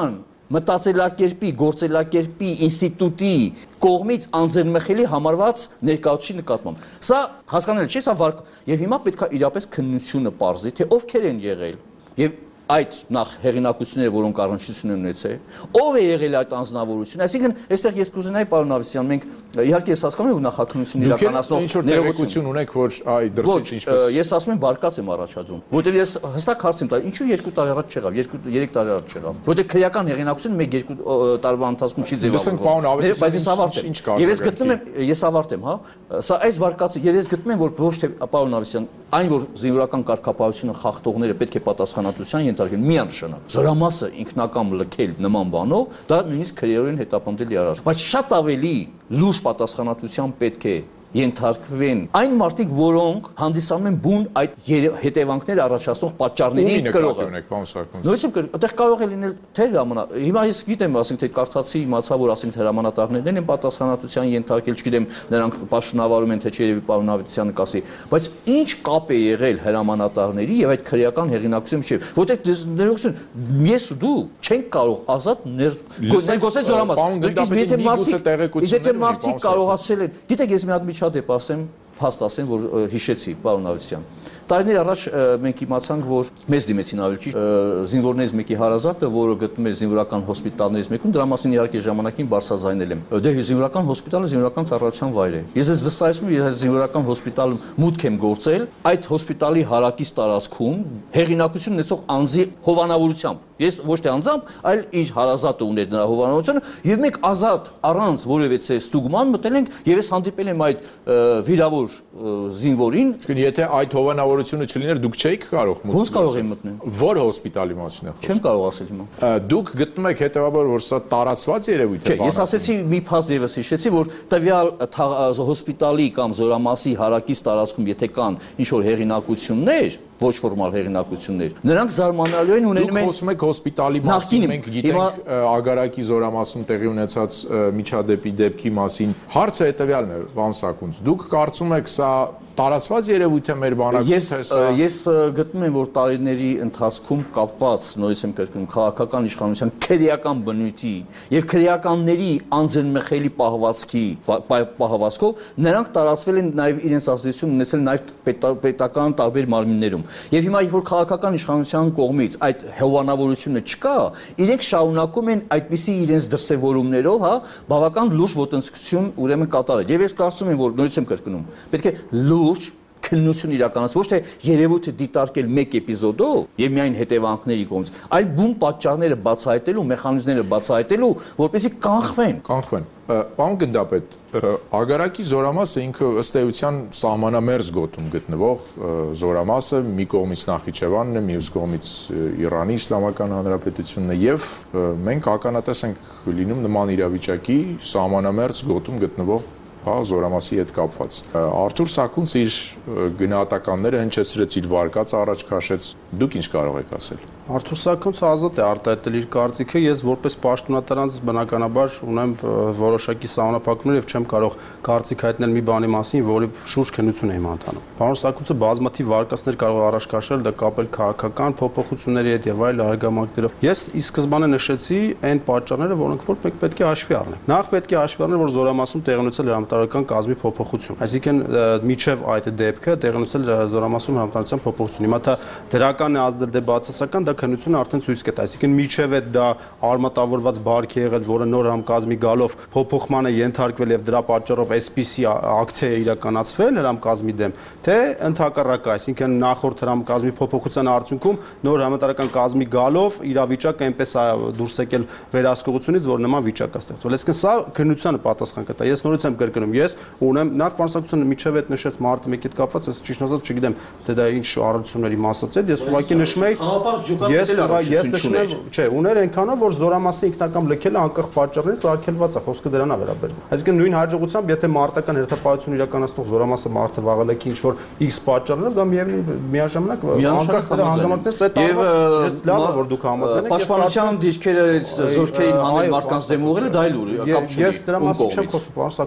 մտածելակերպի, գործելակերպի, ինստիտուտի կողմից անձնմխելի համարված ներկայացուցի նկատմամբ։ Սա հասկանալի չէ, սա վարկ եւ հիմա պետք է իրապես քննությունը պարզի, թե ովքեր են եղել եւ այդ նախ հեղինակությունները, որոնք առնչություն են ունեցել, ով է եղել այդ անձնավորությունը, այսինքն այստեղ ես կուզենայի պարոն Ավետիսյան, մենք իհարկե ես հասկանում եմ նախաքննություն իրականացնող ներողություն ունեք, որ այ դրսից ինչպես ես ասում եմ վարկած եմ առաջադրում, որտեղ ես հստակ հարց եմ տալիս, ինչու երկու տարի առաջ չեղավ, երկու-երեք տարի առաջ չեղավ, որտեղ քրեական հեղինակությունը մեկ-երկու տարվա ընթացքում չի ձևավորվում։ Բայց ես ավարտեմ։ Եվ ես գտնում եմ, ես ավարտեմ, հա, սա այս վարկածը, եւ ես գտնում եմ, որ ոչ թե պարոն Ավետիսյան, այն որ զինվորական կարգապահությունը խախտողները պետք է պատասխանատվության ենթարկեն միանշանակ։ Զորամասը ինքնակամ լքել նման բանով, դա նույնիսկ քրեորեն հետապնդելի արար։ Բայց շատ ավելի լուրջ պատասխանատվության պետք է ենթարկվեն այն մարդիկ, որոնք հանդիսանում են բուն այդ հետևանքները առաջացնող պատճառների կրողը։ Նույնիսկ այդտեղ կարող է լինել թե հրամանա։ Հիմա ես գիտեմ, ասենք թե կարդացի, իմացա, որ ասենք թե հրամանատարներն են պատասխանատվության ենթարկել, չգիտեմ, նրանք պաշտոնավարում են, թե չէ երևի պարոն Ավետիսյանը կասի, բայց ինչ կապ է եղել հրամանատարների եւ այդ քրեական հեղինակության միջեւ, որտեղ ներողություն, ես ու դու չենք կարող ազատ ներգործել զորամաս։ Եթե մարդիկ կարողացել են, գիտեք, ես մի հատ միջադեպ ասեմ, փաստ ասեմ, որ հիշեցի, պարոն Ավետիսյան։ Տարիներ առաջ մենք իմացանք, որ մեզ դիմեցին ավելի ճիշտ զինվորներից մեկի հարազատը, որը գտնում էր զինվորական հոսպիտալներից մեկում, դրա մասին իհարկե ժամանակին բարձրաձայնել եմ։ Դե զինվորական հոսպիտալը զինվորական ծառայության վայր է։ Ես ես վստահեցնում եմ, ես զինվորական հոսպիտալում մուտք եմ գործել, այդ հոսպիտալի հարակից տարածքում հեղինակություն ունեցող անձի հովանավորությամբ։ Ես ոչ թե անձամբ, այլ իր հարազատը ուներ նրա հովանավորությունը, եւ մենք ազատ առանց որևէ ստուգման մտել ենք եւ ես հանդիպել եմ այդ վիրավոր զինվորին։ Իսկ եթե այդ հովանավորությունը չլիներ, դուք չէիք կարող մտնել։ Ոնց կարող եմ մտնել։ Որ հոսպիտալի մասին է խոսքը։ Չեմ կարող ասել հիմա։ Դուք գտնում եք հետեւաբար, որ սա տարածված երևույթ է։ Չէ, ես ասեցի մի փաստ եւս հիշեցի, որ տվյալ հոսպիտալի կամ զորամասի հարակից տարածքում եթե կան ինչ որ հեղինակություններ, ոչ ֆորմալ հեղինակություններ, նրանք զարմանալիորեն ունենում են։ Դուք խոսում եք հոսպիտալի մասին, մենք գիտենք Ագարակի զորամասում տեղի ունեցած միջադեպի դեպքի մասին։ Հարցը հետեւյալն է, պարոն Սաքունց, դուք կարծում եք սա տարածված երևույթ է մեր բանակում, թե սա։ Ես գտնում եմ, որ տարիների ընթացքում կապված, նույնիսկ եմ կրկնում, քաղաքական իշխանության քրեական բնույթի եւ քրեականների անձնմխելի պահվածքի պահվածքով նրանք տարածվել են նաեւ իրենց ազդեցություն ունեցել նաեւ պետական տարբեր մարմիններում։ Եվ հիմա որ քաղաքական իշխանության կողմից այդ հովանավորությունը չկա, իրենք շարունակում են այդպիսի իրենց դրսևորումներով, հա, բավական լուրջ ոտնձգություն ուրեմն կատարել։ Եվ ես կարծում եմ, որ նույնիսկ եմ կրկնում, պետք է լուրջ քննություն իրականացնել, ոչ թե երևույթը դիտարկել մեկ էպիզոդով եւ միայն հետևանքների կողմից, այլ բուն պատճառները բացահայտելու, մեխանիզմները բացահայտելու, որպեսզի կանխվեն։ Կանխվեն։ Պարոն գնդապետ, Ագարակի զորամասը ինքը ըստ էության սահմանամերձ գոտում գտնվող զորամասը, մի կողմից Նախիջևանն է, մյուս կողմից Իրանի Իսլամական Հանրապետությունն է եւ մենք ականատես ենք լինում նման իրավիճակի սահմանամերձ գոտում գտնվող հա զորամասի հետ կապված։ Արթուր Սաքունց իր գնահատականները հնչեցրեց, իր վարկածը առաջ քաշեց։ Դուք ինչ կարող եք ասել։ Արթուր Սաքունցը ազատ է արտահայտել իր կարծիքը, ես որպես պաշտոնատարանց բնականաբար ունեմ որոշակի սահմանափակումներ եւ չեմ կարող կարծիք հայտնել մի բանի մասին, որի շուրջ քննություն եմ անդանում։ Պարոն Սաքունցը բազմաթիվ վարկածներ կարող է առաջ քաշել, դա կապել քաղաքական փոփոխությունների հետ եւ այլ արգամակներով։ Ես ի սկզբանե նշեցի այն պատճառները, որոնք որ մենք պետք է հաշվի առնենք։ Նախ պետք է հաշվի առնել, որ զորամասում տեղի ունեցել հրամանատարական կազմի փոփոխություն։ Այսինքն միջև այդ դեպքը տեղի ունեցել զորամասում հրամանատարության փոփոխություն։ Հիմա դա դրական է ազդել դե բացասական, դա քննությունը արդեն ցույց կտա, այսինքն միջև է դա արմատավորված բարք է եղել, որը նոր հրամկազմի գալով փոփոխման է ենթարկվել եւ դրա պատճառով այսպիսի ակցիա է իրականացվել հրամկազմի դեմ, թե ընդհակառակը, այսինքն նախորդ հրամկազմի փոփոխության արդյունքում նոր հրամանատարական կազմի գալով իրավիճակը այնպես դուրս եկել վերահսկողությունից, որ նման վիճակ է ստեղծվել։ Այսինքն սա քննությանը պատասխան կտա։ Ես նորից եմ կրկնում, ես ունեմ նախ պարոն Սաքունյանը միջև այդ նշեց մարտի մեկի հետ կապված, ես ճիշտ ասած չգիտեմ, թե դա ինչ առողջությունների մասած է, ես ուղղակի նշում եի Ես ես նշում եմ, չէ, ուներ այնքանով, որ զորամասի ինքնակամ լքելը անկախ պատճառներից արգելված է, խոսքը դրան է վերաբերվում։ Այսինքն նույն հաջողությամբ, եթե մարտական հերթապահություն իրականացնող զորամասը մարտը վաղելեքի ինչ որ X պատճառներով, դա միևնույն միաժամանակ անկախ հանգամանքներից այդ ես լավ է, որ դուք համաձայն եք։ Պաշտպանության դիրքերը զորքերին հանել մարդկանց դեմ ուղղելը դա այլ ուր, կապ չունի։ Ես դրա մասին չեմ խոսում, պարոն Սաքունց, դա քննություն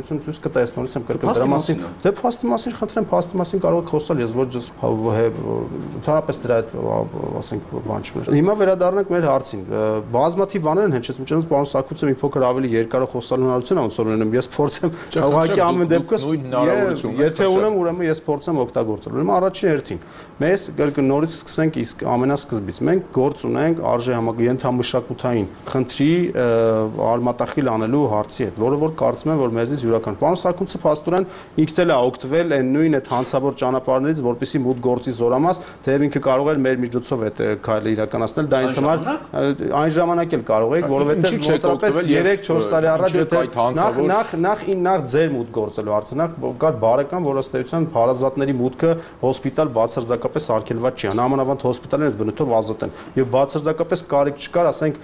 պատասխանատվությունը ցույց կտա, ես նորից եմ կրկնում դրա մասին։ Դե փաստի մասին խնդրեմ, փաստի մասին կարող եք խոսալ, ես ոչ ընդհանրապես դրա այդ ասենք բան չուներ։ Հիմա վերադառնանք մեր հարցին։ Բազմաթիվ բաներ են հնչեցնում, չնայած պարոն Սարգսյանը մի փոքր ավելի երկար խոսալու հնարավորություն ա ոնց որ ունեմ, ես փորձեմ ուղղակի ամեն դեպքում եթե ունեմ, ուրեմն ես փորձեմ օգտագործել։ Ուրեմն առաջին հերթին մեզ կրկին նորից սկսենք իսկ ամենասկզբից։ Մենք գործ ունենք արժե ենթամշակութային խնդրի արմատախիլ անելու հարցի հետ, որը որ կարծում եմ որ մեզից յուրական։ Պարոն Սարգսյանը փաստորեն ինքն էլ է օգտվել այն նույն այդ հանցավոր ճանապարհներից, որպեսզի մուտք գործի զորամաս, թեև ինքը կարող էր մեր միջոցով այդ քայլը իրականացնել, դա ինձ համար այն ժամանակ էլ կարող եք, որովհետև մոտավորապես երեք-չորս տարի առաջ նախ նախ նախ նախ ձեր մուտք գործելու հարցը, նախ կար բարեկամ, որ ըստ էության հարազատների մուտքը հոսպիտալ բացարձակապես արգելված չի, անհամանավանդ հոսպիտալներից բնույթով ազատ են, եւ բացարձակապես կարիք չկար, ասենք,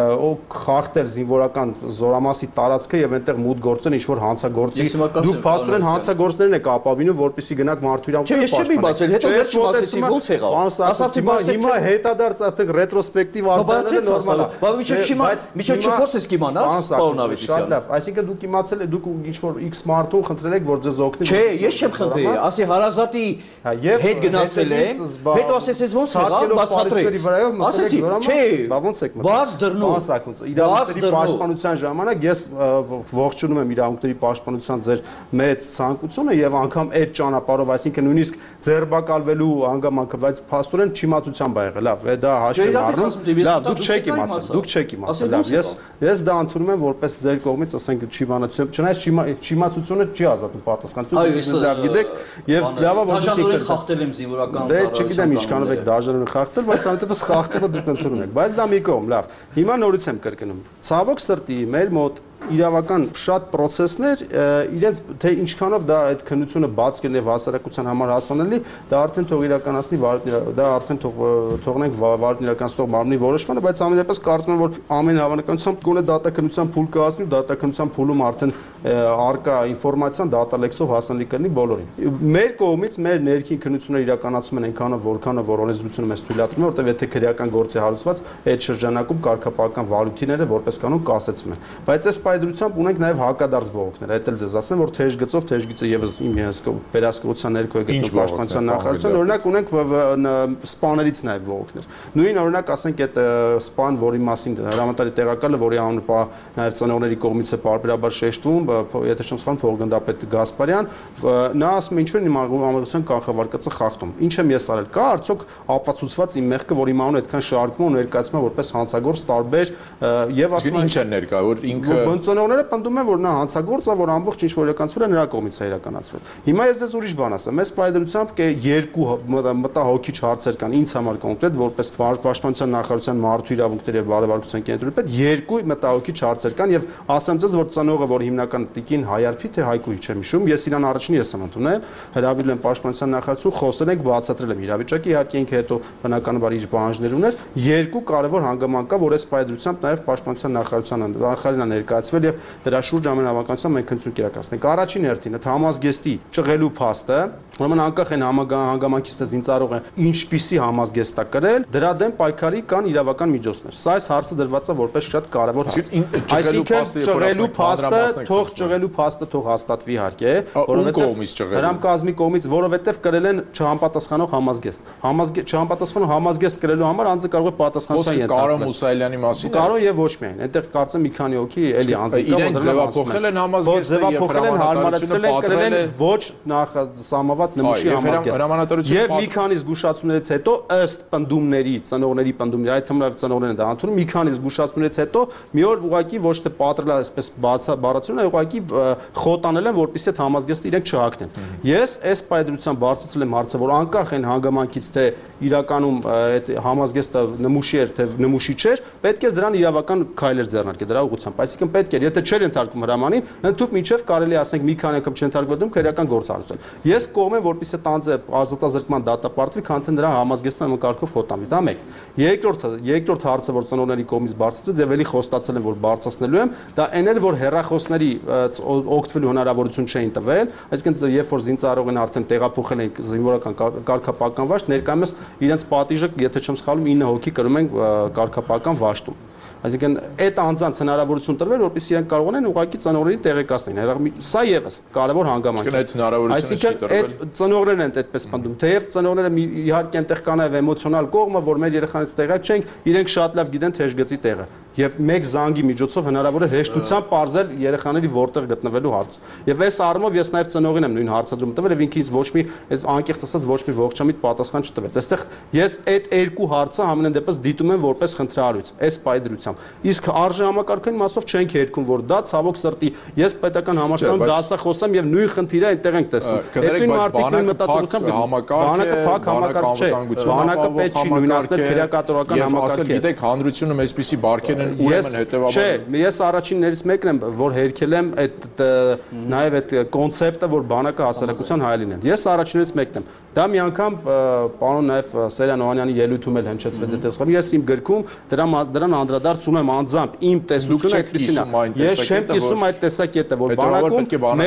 խախտել զինվորական զորամասի տարածքը եւ այնտեղ մուտք գործեն ինչ-որ հանցագործի։ Դուք փաստորեն հանցագործներն եք ապավինում, որպեսզի գնաք մարդու իրավունքները։ Չէ, ես չեմ բացել, հետո ես չմասեցի, ո՞նց եղավ։ Ասացի հիմա հետադարձ ասենք ռետրոսպեկտիվ արտանելը նորմալ է։ Բայց միջև չփորձես կիմանաս, պարոն Ավետիսյան։ Լավ, այսինքն դուք իմացել եք, դուք ինչ-որ X մարդուն խնդրել եք, որ ձեզ օգնի։ Չէ, ես չեմ խնդրի, ասի հարազատի հետ գնացել եմ, հետո ասես ես ոնց եղավ, բացատրեց։ Ասեցի, չէ, բա ոնց եք մտել։ Բաց դռնու։ Իրավունքների պաշտպանության ժամանակ ես ողջունում եմ իրավունքների պաշտպանության ձեր մեծ ցանկությունը եւ անգամ այդ ճանապարհով, այսինքն նույնիսկ ձերբակալվելու հանգամանքը, բայց փաստորեն չիմացությամբ ա եղել, լավ, դա հաշվի առնում։ Լավ, դուք չեք իմացել, դուք չեք իմացել, լավ, ես ես դա ընդունում եմ որպես ձեր կողմից, ասենք, չիմանացություն, չնայած չիմացությունը չի ազատում պատասխանատվություն, լավ գիտեք, եւ լավա որ դուք խախտել եմ զինվորական ծառայություն։ Դե չգիտեմ ինչքանով եք դաժանորեն խախտել, բայց անտեպս խախտումը դուք ընդունում եք, բայց դա մի կողմ, լավ։ Հիմա նորից եմ կրկնում։ Ցավոք սրտի մեր մոտ իրավական շատ process-ներ իրենց թե ինչքանով դա այդ քննությունը բաց կլինի եւ հասարակության համար հասանելի, դա արդեն թող իրականացնի դա արդեն թող թողնենք վարդն իրականացնող մարմնի որոշմանը, բայց ամենապես կարծում եմ որ ամեն հավանականությամբ գոնե դատաքննության փուլ կհասնի ու դատաքննության փուլում արդեն արկա ինֆորմացիան դատալեքսով հասանելի կլինի բոլորին։ Մեր կողմից մեր ներքին քննությունները իրականացում են այնքանով որքանով որ օրենսդրությունը մեզ թույլատրում է, որտեղ եթե քրեական գործ է հարուցված, այդ շրջանակում կարգապահական վարույթները որպես կանոն կասեցվում են։ Բայց այս պայդրությամբ ունենք նաև հակադարձ բողոքներ, այդ էլ ձեզ ասեմ, որ թեժ գծով թեժ գիծը եւս իմ վերահսկողության ներքո է գտնվում պաշտպանության նախարարության, օրինակ ունենք սպաներից նաև բողոքներ։ Նույն օրինակ ասենք այդ սպան, որի մասին հրամանատարի տեղակալը, որի անունը նաև ծնողների կողմից է պարբերաբար շեշտվում, եթե չեմ սխալվում փոխգնդապետ Գասպարյան, նա ասում է ինչու են իմ ամուսնության կանխավարկածը խախտում։ Ինչ եմ ես արել։ Կա արդյոք ապացուցված իմ մեղքը, որ իմ անունը այդքան շարքում ու ներկայացում է որպես հանցագործ տարբեր եւ ասում են ինչ են ներկա, որ ինքը ծնողները պնդում են, որ նա հանցագործ է, որ ամբողջ ինչ որ իրականացվել է նրա կողմից է իրականացվել։ Հիմա ես ձեզ ուրիշ բան ասեմ, այս պայդրությամբ կե երկու մտահոգիչ հարցեր կան ինձ համար կոնկրետ, որպես պաշտպանության նախարարության մարդու իրավունքների եւ բարեվարկության կենտրոնի պետ երկու մտահոգիչ հարցեր կան եւ ասեմ ձեզ, որ ծնողը, որ հիմնական Տիկին Հայարփի թե Հայկույի չեմ հիշում, ես իրան առաջին ես եմ ընդունել, հրավիրել եմ պաշտպանության նախարարություն, խոսել ենք, բացատրել եմ իրավիճակը, իհարկե ինքը հետո բնականաբար իր պահանջներ ուներ, երկու կարևոր հանգամանք կա, որ այս պայդրությամբ նաև պաշտպանության նախարարության նախարարին է ներկայացվել եւ դրա շուրջ ամեն հավանականությամբ մենք քննություն կիրականացնենք։ Առաջին հերթին այդ համազգեստի ճղելու փաստը, ուրեմն անկախ են հանգամանքից թե զինծառայող է ինչպիսի համազգեստ է կրել, դրա դեմ պայքարի կան իրավական միջոցներ։ Սա այս հարցը դրված է որպես շատ կարևոր հարց։ Այսինքն ճղելու փաստը թող ճղելու փաստը թող հաստատվի իհարկե, որովհետեւ հրամկազմի կողմից, որովհետեւ կրել են չհամապատասխանող համազգեստ։ Համազգեստ չհամապատասխանող համազգեստ կրելու համար անձը կարող է պատասխանատվության ենթարկվել։ Կարո Մուսայելյանի մասին։ Կարո եւ ոչ միայն, այնտեղ կարծեմ մի քանի հոգի էլի անձը կա, որ ձևափոխել են համազգեստը եւ հրամանատարությունը պատրել են ոչ նախասահմանված նմուշի համազգեստ։ Եվ մի քանի զգուշացումներից հետո ըստ պնդումների, ծնողների պնդումների, այդ թվում ծնողներն են դա ընդունում, մի քանի զգուշացումներից հետո մի օր ուղղակի ոչ թե պատրել այսպես բացառություն, այլ ուղղակի խոտանել են, որպեսզի այդ համազգեստը իրենք չհակնեն։ Ես այս պայդրությամբ բարձրացել եմ հարցը, որ անկախ են հանգամանքից թե իրականում այդ համազգեստը նմուշի էր թե նմուշի չէր, պետք է դրան իրավական քայլեր ձեռնարկել դրա ուղղությամբ։ Այսինքն պետք է, եթե չէր ենթարկվում հրամանին, ընդհանուր միջև կարելի ասենք մի քանի անգամ չենթարկվելուց քրեական գործ արել։ Ես կողմ եմ, որպեսզի այդ անձը ազատազրկման դատապարտվի, քան թե նրա համազգեստը կարգով խոտանվի։ Դա մեկ։ Երկրորդը, երկրորդ հարցը, որ ծնողների կողմից բարձրացվեց, եւ ելի խոստացել եմ, որ բարձրացնելու եմ, դա այն էլ, որ հեռախոսների օգտվելու հնարավորություն չէին տվել, այսինքն երբ որ զինծառայողին արդեն տեղափոխել են զինվորական կարգապահական վաշտ, ներկայումս իրենց պատիժը, եթե չեմ սխալվում, ինը հոգի կրում են կարգապահական վաշտում։ Այսինքն այդ անձանց հնարավորություն տրվել, որպեսզի իրենք կարողանան ուղղակի ծնողներին տեղեկացնել։ Սա եւս կարևոր հանգամանք է։ Այդ հնարավորությունը չի տրվել։ Այդ ծնողներն են այդպես պնդում, թեև ծնողները իհարկե այնտեղ կան այլ էմոցիոնալ կողմը, որ մեր երեխաներից տեղյակ չենք, իրենք շատ լավ գիտեն թեժգծի տեղը։ Եվ մեկ զանգի միջոցով հնարավոր է հեշտությամբ ողջել երեխաների որտեղ գտնվելու հարց։ Եվ այս առումով ես նաև ծնողին եմ նույն հարցադրում տվել եւ ինքից ոչ մի այս անկեղծ ասած ոչ մի ողջամիտ պատասխան չտվեց։ Այստեղ ես այդ երկու հարցը ամեն դեպս դիտում եմ որպես խնդրահարույց, այս պայդրությամբ։ Իսկ արժե համակարգային մասով չենք երգում, որ դա ցավոք սրտի ես պետական համալսարանում դասախոս եմ եւ նույն խնդիրը այնտեղ ենք տեսնում։ Այդ նույն մարդիկն մտածողությամբ բանակը փակ համակարգ չէ, բանակը պետք չի նույնացնել քրեակատորական համակարգ։ Գիտեք, հանրությունում այսպիսի բարքեր են ուրեմն հետեւաբար։ Չէ, ես առաջիններից մեկն եմ, որ հերքել եմ այդ նաև այդ կոնցեպտը, որ բանակը հասարակության հայելին է։ Ես առաջիններից մեկն եմ։ Դա մի անգամ պարոն նաև Սերյան Օհանյանի ելույթում էլ հնչեցվեց այդ տեսքով։ Ես իմ գրքում դրան դրան անդրադարձում եմ անձամբ իմ տեսությունը այդպեսին է։ Ես չեմ կիսում այդ տեսակետը, որ բանակում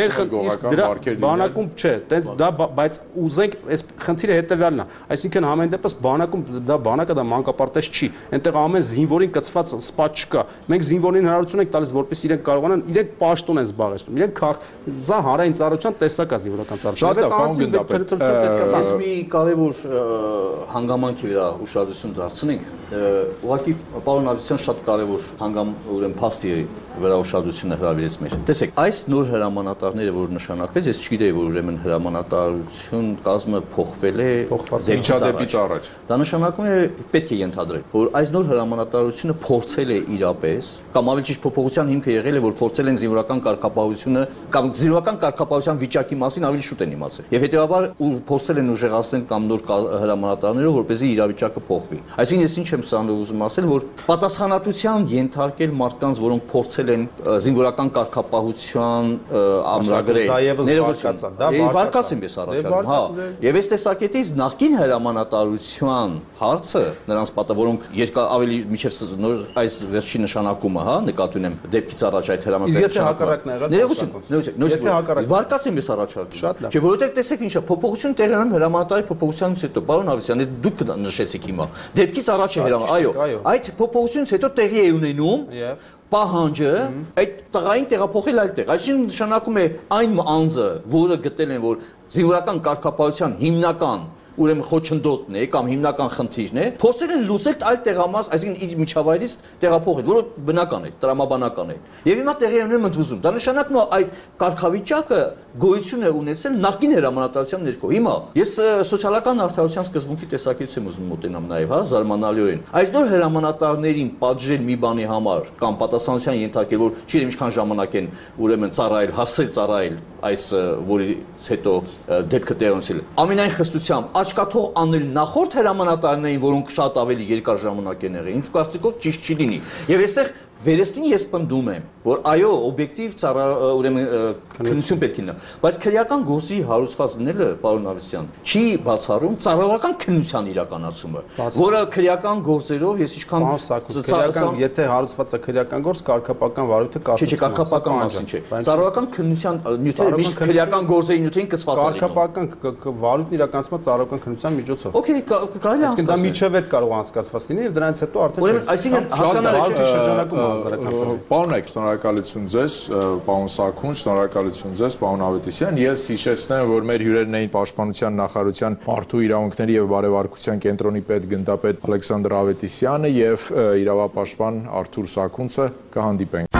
մեր բանակում չէ, տենց դա բայց ուզենք այս խնդիրը հետեւյալն է։ Այսինքն ամեն դեպս բանակում դա բանակը դա մանկապարտեզ չի։ Այնտեղ ամեն զինվորին կցված սպա չկա։ Մենք զինվորին հնարավորություն ենք տալիս, որպեսզի իրենք կարողանան իրենք պաշտոն են զբաղեցնում։ Իրենք զա հանրային ծառայության տեսակ է զինվորական ծառայությունը։ Ես մի կարևոր հանգամանքի վրա ուշադրություն դարձնենք, ուղղակի պարոն Ավետիսյան շատ կարևոր հանգամ ուրեմն փաստի վրա ուշադրությունը հրավիրեց մեր։ Տեսեք, այս նոր հրամանատարները, որ նշանակվեց, ես չգիտեի, որ ուրեմն հրամանատարություն կազմը փոխվել է դեպից առաջ։ Դա նշանակում է պետք է ենթադրել, որ այս նոր հրամանատարությունը փորձել է իրապես, կամ ավելի ճիշտ փոփոխության հիմքը եղել է, որ փորձել են զինվորական կարգապահությունը կամ զինվորական կարգապահության վիճակի մասին ավելի շուտ են իմացել։ Եվ հետեւաբար փորձել են ուժեղացնել կամ նոր հրամանատարները, որպեսզի իրավիճակը փոխվի։ Այսինքն ես ինչ եմ սրանով ուզում ասել, որ պատասխանատվության ենթարկել մարդկանց, որոնք փորձել են զինվորական կարգապահության ամրագրել։ Ներողություն, դա վարկածին ես առաջարկում, հա։ Եվ այս տեսակետից նախկին հրամանատարության հարցը նրանց պատը, որոնք երկար ավելի միջև նոր այս վերջի նշանակումը, հա, նկատի ունեմ դեպքից առաջ այդ հրամանատարությունը։ Ներողություն, ներողություն, վարկածին ես առաջարկում։ Չէ, որովհետև տեսեք ինչա, փոփոխություն տեղի ունենում հրամանատարի փոփոխությունից հետո, պարոն Ավետիսյան, դուք նշեցիք հիմա։ Դեպքից առաջ է հրաման, այո, այդ փոփոխությունից հետո տեղի է ունենում պահանջը այդ տղային տեղափոխել այլ տեղ։ Այսինքն նշանակում է այն անձը, որը գտել են, որ զինվորական կարգապահության հիմնական ուրեմն խոչընդոտն է կամ հիմնական խնդիրն է, փորձել են լուծել այլ տեղամաս, այսինքն իր միջավայրից տեղափոխել, որը բնական է, տրամաբանական է։ Եվ հիմա տեղի ունեն ընդվզում։ Դա նշանակում է այդ կարգավիճակը գոյություն է ունեցել նախկին հրամանատարության ներքո։ Հիմա ես սոցիալական արդարության սկզբունքի տեսակետից եմ ուզում մոտենամ նաև, հա, զարմանալիորեն։ Այս նոր հրամանատարներին պատժել մի բանի համար կամ պատասխանատվության ենթարկել, որ չիրեմ ինչքան ժամանակ են ուրեմն ծառայել, հասել ծառայել այս որից հետո դեպքը տեղի ունեցել։ Ամենայն խստությամբ աչքաթող անել նախորդ հրամանատարներին, որոնք շատ ավելի երկար ժամանակ են եղել, ինձ կարծիքով ճիշտ չի լինի։ Եվ այստեղ վերստին ես պնդում եմ, որ այո, օբյեկտիվ ծառա ուրեմն քննություն պետք է լինի, բայց քրեական գործի հարուցված լինելը, պարոն Ավետիսյան, չի բացառում ծառայական քննության իրականացումը, որը քրեական գործերով ես ինչքան քրեական, եթե հարուցված է քրեական գործ, կարգապահական վարույթը կասեցնում։ Չէ, կարգապահական մասին չէ։ Ծառայական քննության նյութերը միշտ քրեական գործերի նյութերին կցված են։ Կարգապահական վարույթն իրականացվում է ծառայական քննության միջոցով։ Okay, կարելի է ասել։ Դա միջև է կարող անցկացված լինի եւ դրանից հետո արդեն ուրեմն այսինքն հասկանալի չէ շրջանակում Պարոն Այք, շնորհակալություն ձեզ, պարոն Սաքուն, շնորհակալություն ձեզ, պարոն Ավետիսյան։ Ես հիշեցնեմ, որ մեր հյուրերն էին Պաշտպանության նախարարության մարդու իրավունքների եւ բարեվարկության կենտրոնի պետգնդապետ Ալեքսանդր Ավետիսյանը եւ իրավապաշտպան Արթուր Սաքունցը։ Կհանդիպենք։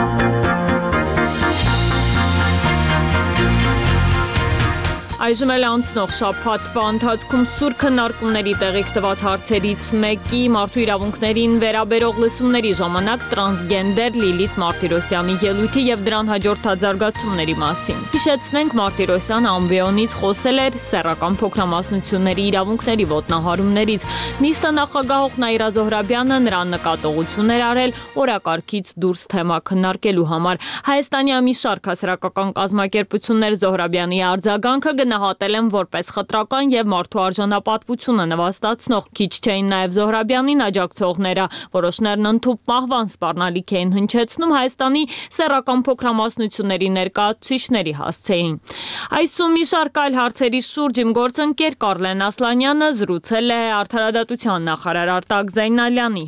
Այժմ էլ անցնող շաբաթվա ընթացքում սուր քննարկումների տեղիք տված հարցերից մեկի մարդու իրավունքներին վերաբերող լսումների ժամանակ տրանսգենդեր Լիլիթ Մարտիրոսյանի ելույթի եւ դրան հաջորդած զարգացումների մասին։ Հիշեցնենք, Մարտիրոսյանը ամբիոնից խոսել էր սեռական փոքրամասնությունների իրավունքների ոտնահարումներից։ Նիստը նախագահող Նաիրա Զոհրաբյանը նրան նկատողություն էր արել օրակարգից դուրս թեմա քննարկելու համար։ Հայաստանի մի շարք հասարակական կազմակերպություններ Զոհրաբյանի արձագանքը գնահատել են որպես խտրական եւ մարդու արժանապատվությունը նվաստացնող։ Քիչ չէին նաեւ Զոհրաբյանին աջակցողները, որոշներն ընդհուպ մահվան սպառնալիք էին հնչեցնում Հայաստանի սեռական փոքրամասնությունների ներկայացուցիչների հասցեին։ Այս ու մի շարք այլ հարցերի շուրջ իմ գործընկեր Կարլեն Ասլանյանը զրուցել է արդարադատության նախարար Արտակ Զայնալյանի հետ։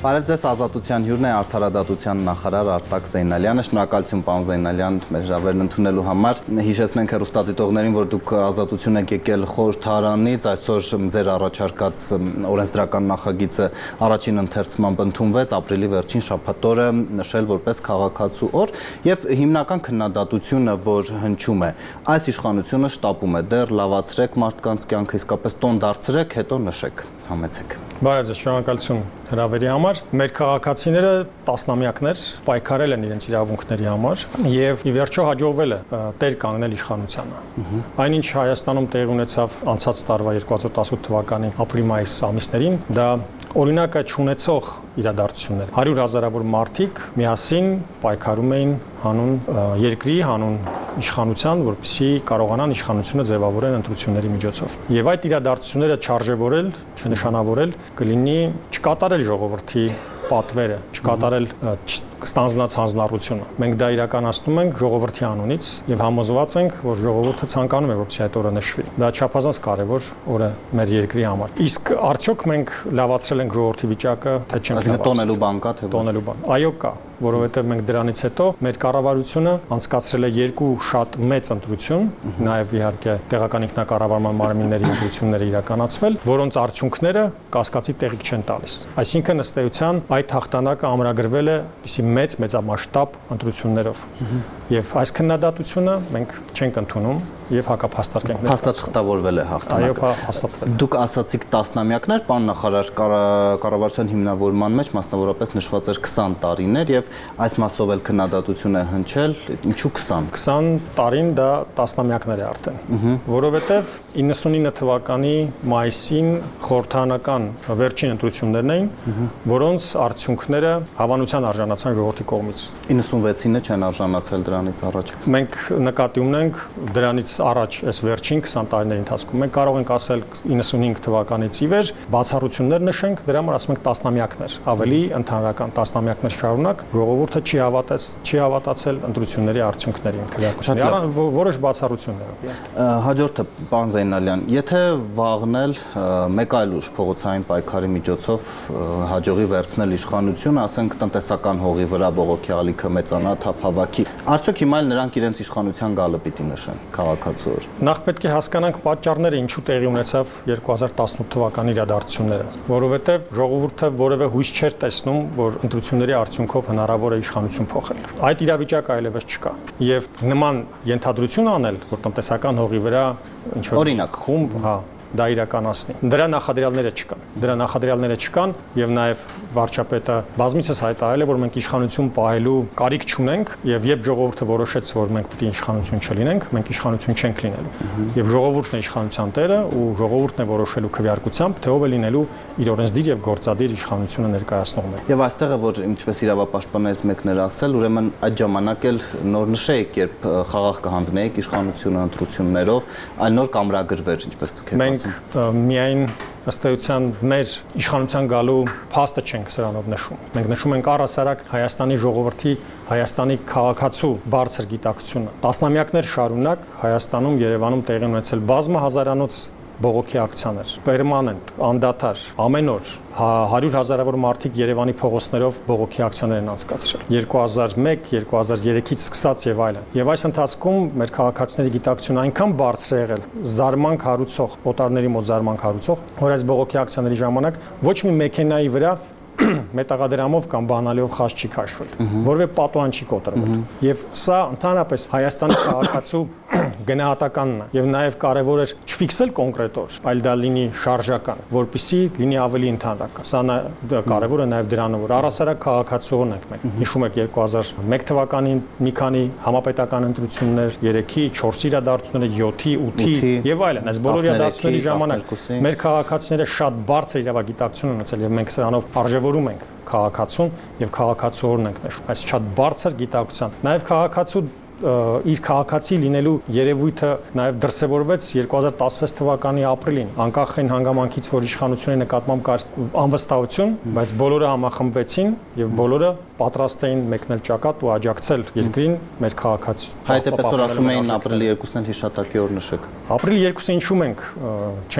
Բարև ձեզ, Ազատության հյուրն է արդարադատության նախարար Արտակ Զեյնալյանը։ Շնորհակալություն պարոն Զեյնալյան մեր հրավերն ընդունելու համար։ Հիշեցնենք հեռուստադիտողներին, որ դուք Ազատություն եք եկել խորհրդարանից, այսօր ձեր առաջարկած օրենսդրական նախագիծը առաջին ընթերցմամբ ընդունվեց, ապրիլի վերջին շաբաթ օրը նշել որպես քաղաքացու օր, եւ հիմնական քննադատությունը, որ հնչում է, այս իշխանությունը շտապում է, դեռ լավացրեք մարդկանց կյանքը, իսկապես տոն դարձրեք, հետո նշեք, համեցեք։ Բարև ձեզ, շնորհակալություն հրավերի համար։ Մեր քաղաքացիները տասնամյակներ պայքարել են իրենց իրավունքների համար եւ ի վերջո հաջողվել է տեր կանգնել իշխանությանը։ Այնինչ Հայաստանում տեղի ունեցավ անցած տարվա երկու հազար տասնութ թվականի ապրիլ-մայիս ամիսներին, դա օրինակը չունեցող իրադարձություններ։ Հարյուր հազարավոր մարդիկ միասին պայքարում էին հանուն երկրի, հանուն իշխանության, որպեսզի կարողանան իշխանությունը ձևավորեն ընտրությունների միջոցով։ Եվ այդ իրադարձությունները չարժևորել, չնշանավորել կլինի չկատարել ժողովրդի պատվերը, չկատարել ստանձնած հանձնառությունը։ Մենք դա իրականացնում ենք ժողովրդի անունից եւ համոզված ենք, որ ժողովուրդը ցանկանում է, որպեսզի այդ օրը նշվի։ Դա չափազանց կարեւոր օր է մեր երկրի համար։ Իսկ արդյոք մենք լավացրել ենք ժողովրդի վիճակը, թե չենք լավացրել։ Տոնելու բան կա, թե ոչ։ Տոնելու բան։ Այո, կա, որովհետեւ մենք դրանից հետո մեր կառավարությունը անցկացրել է երկու շատ մեծ ընտրություն, նաեւ իհարկե տեղական ինքնակառավարման մարմինների ընտրությունները իրականացվել, որոնց արդյունքները կասկածի տեղիք չեն տալիս։ Այսինքն ըստ էության այդ հաղթանակը ամրագրվել է պիսի մեծ մեծամասշտաբ ընտրություններով։ Եվ այս քննադատությունը մենք չենք ընդունում եւ հակափաստարկ ենք ներկայացնում։ Փաստացղտավորվել է հաղթանակը։ Այո, հաստատվել։ Դուք ասացիք տասնամյակներ, պարոն նախարար, կառավարության հիմնավորման մեջ մասնավորապես նշված էր քսան տարիներ եւ այս մասով էլ քննադատություն է հնչել, ինչու քսան։ քսան տարին դա տասնամյակներ է արդեն, որովհետեւ իննսունինը թվականի մայիսին խորհրդարանական վերջին ընտրություններն էին, որոնց արդյունքները հավանության արժանացան ժողովրդի կողմից։ իննսունվեցինը չեն արժանացել դրանից առաջ։ Մենք նկատի ունենք դրանից առաջ այս վերջին քսան տարիների ընթացքում մենք կարող ենք ասել իննսունհինգ թվականից ի վեր բացառություններ նշենք, դրա համար ասում ենք տասնամյակներ, ավելի ընդհանրական տասնամյակներ շարունակ ժողովուրդը չի հավատաց, չի հավատացել ընտրությունների արդյունքներին, քվեարկություններին, որոշ բացառություններով։ Հաջորդը, պարոն Զեյնալյան, եթե վաղնել մեկ այլ ուժ փողոցային պայքարի միջոցով հաջողի վերցնել իշխանությունը, ասենք տնտեսական հողի վրա բողոքի ալիքը մեծանա, թափ հավաքի, արդյոք հիմա էլ նրանք իրենց իշխանության գալը պիտի նշեն քաղաքացու օր։ Նախ պետք է հասկանանք պատճառները, ինչու տեղի ունեցավ երկու հազար տասնութ թվականի իրադարձությունները, որովհետև ժողովուրդը որևէ հույս չէր տեսնում, որ ընտրությունների արդյունքով հնարավոր է իշխանություն փոխել։ Այդ իրավիճակը այլևս չկա։ Եվ նման ենթադրություն անել, որ տնտեսական հողի վրա ինչ որ օրինակ խումբ, հա, դա իրականացնի։ Դրա նախադրյալները չկան։ Դրա նախադրյալները չկան եւ նաեւ վարչապետը բազմիցս հայտարարել է, որ մենք իշխանություն պահելու կարիք չունենք եւ երբ ժողովուրդը որոշեց, որ մենք պետք է իշխանություն չլինենք, մենք իշխանություն չենք լինելու։ Եվ ժողովուրդն է իշխանության տերը ու ժողովուրդն է որոշելու քվեարկությամբ, թե ով է լինելու իր օրենսդիր եւ գործադիր իշխանությունը ներկայացնողը։ Եւ այստեղ է, որ ինչպես իրավապաշտպաններից մեկն էր ասել, ուրեմն այդ ժամանակ էլ նոր նշեիք, երբ խաղաղ կհանձնեիք իշխանությունը ընտրություններով, այլ նոր կամրագրվեր, ինչպես դուք եք միայն ըստ էության մեր իշխանության գալու փաստը չենք սրանով նշում։ Մենք նշում ենք առհասարակ Հայաստանի ժողովրդի, Հայաստանի քաղաքացու բարձր գիտակցությունը։ Տասնամյակներ շարունակ Հայաստանում, Երևանում տեղի ունեցել բազմահազարանոց բողոքի ակցիաներ, պերմանենտ, անդադար, ամեն օր հարյուր հազարավոր մարդիկ Երևանի փողոցներով բողոքի ակցիաներ են անցկացրել երկու հազար մեկ, երկու հազար երեքից սկսած եւ այլն։ Եվ այս ընթացքում մեր քաղաքացիների գիտակցությունը այնքան բարձր է եղել, զարմանք հարուցող, օտարների մոտ զարմանք հարուցող, որ այս բողոքի ակցիաների ժամանակ ոչ մի մեքենայի վրա մետաղադրամով կամ բանալիով խաչ չի քաշվել, որևէ պատուհան չի կոտրվել։ Եվ սա ընդհանրապես Հայաստանի քաղաքացու գնահատականն է եւ նաեւ կարեւոր է չֆիքսել կոնկրետ օր, այլ դա լինի շարժական, որպեսզի լինի ավելի ընդհանրական։ Սա կարեւոր է նաեւ դրանով, որ առհասարակ քաղաքացուողն ենք մենք։ Հիշում եք երկու հազար մեկ թվականին մի քանի համապետական ընտրություններ, երեքի, չորսի իրադարձությունները, յոթի, ութի եւ այլն։ Այս բոլոր իրադարձությունների ժամանակ մեր քաղաքացիները շատ բարձր իրավագիտակցություն ունեցել եւ մենք սրանով արժևորում ենք քաղաքացուն եւ քաղաքացուորն ենք նշում։ Այս շատ բարձր գիտակցության։ Նաեւ քաղաքացու իր քաղաքացի լինելու երևույթը նաև դրսևորվեց երկու հազար տասնվեց թվականի ապրիլին, անկախ այն հանգամանքից, որ իշխանությունների նկատմամբ կար անվստահություն, բայց բոլորը համախմբվեցին եւ բոլորը պատրաստ էին մեկնել ճակատ ու աջակցել երկրին մեր քաղաքացու։ Հայտեպս որ ասում էին ապրիլի երկուսն էլ հիշատակի օր նշեք։ Ապրիլի երկուսը ինչու մենք չենք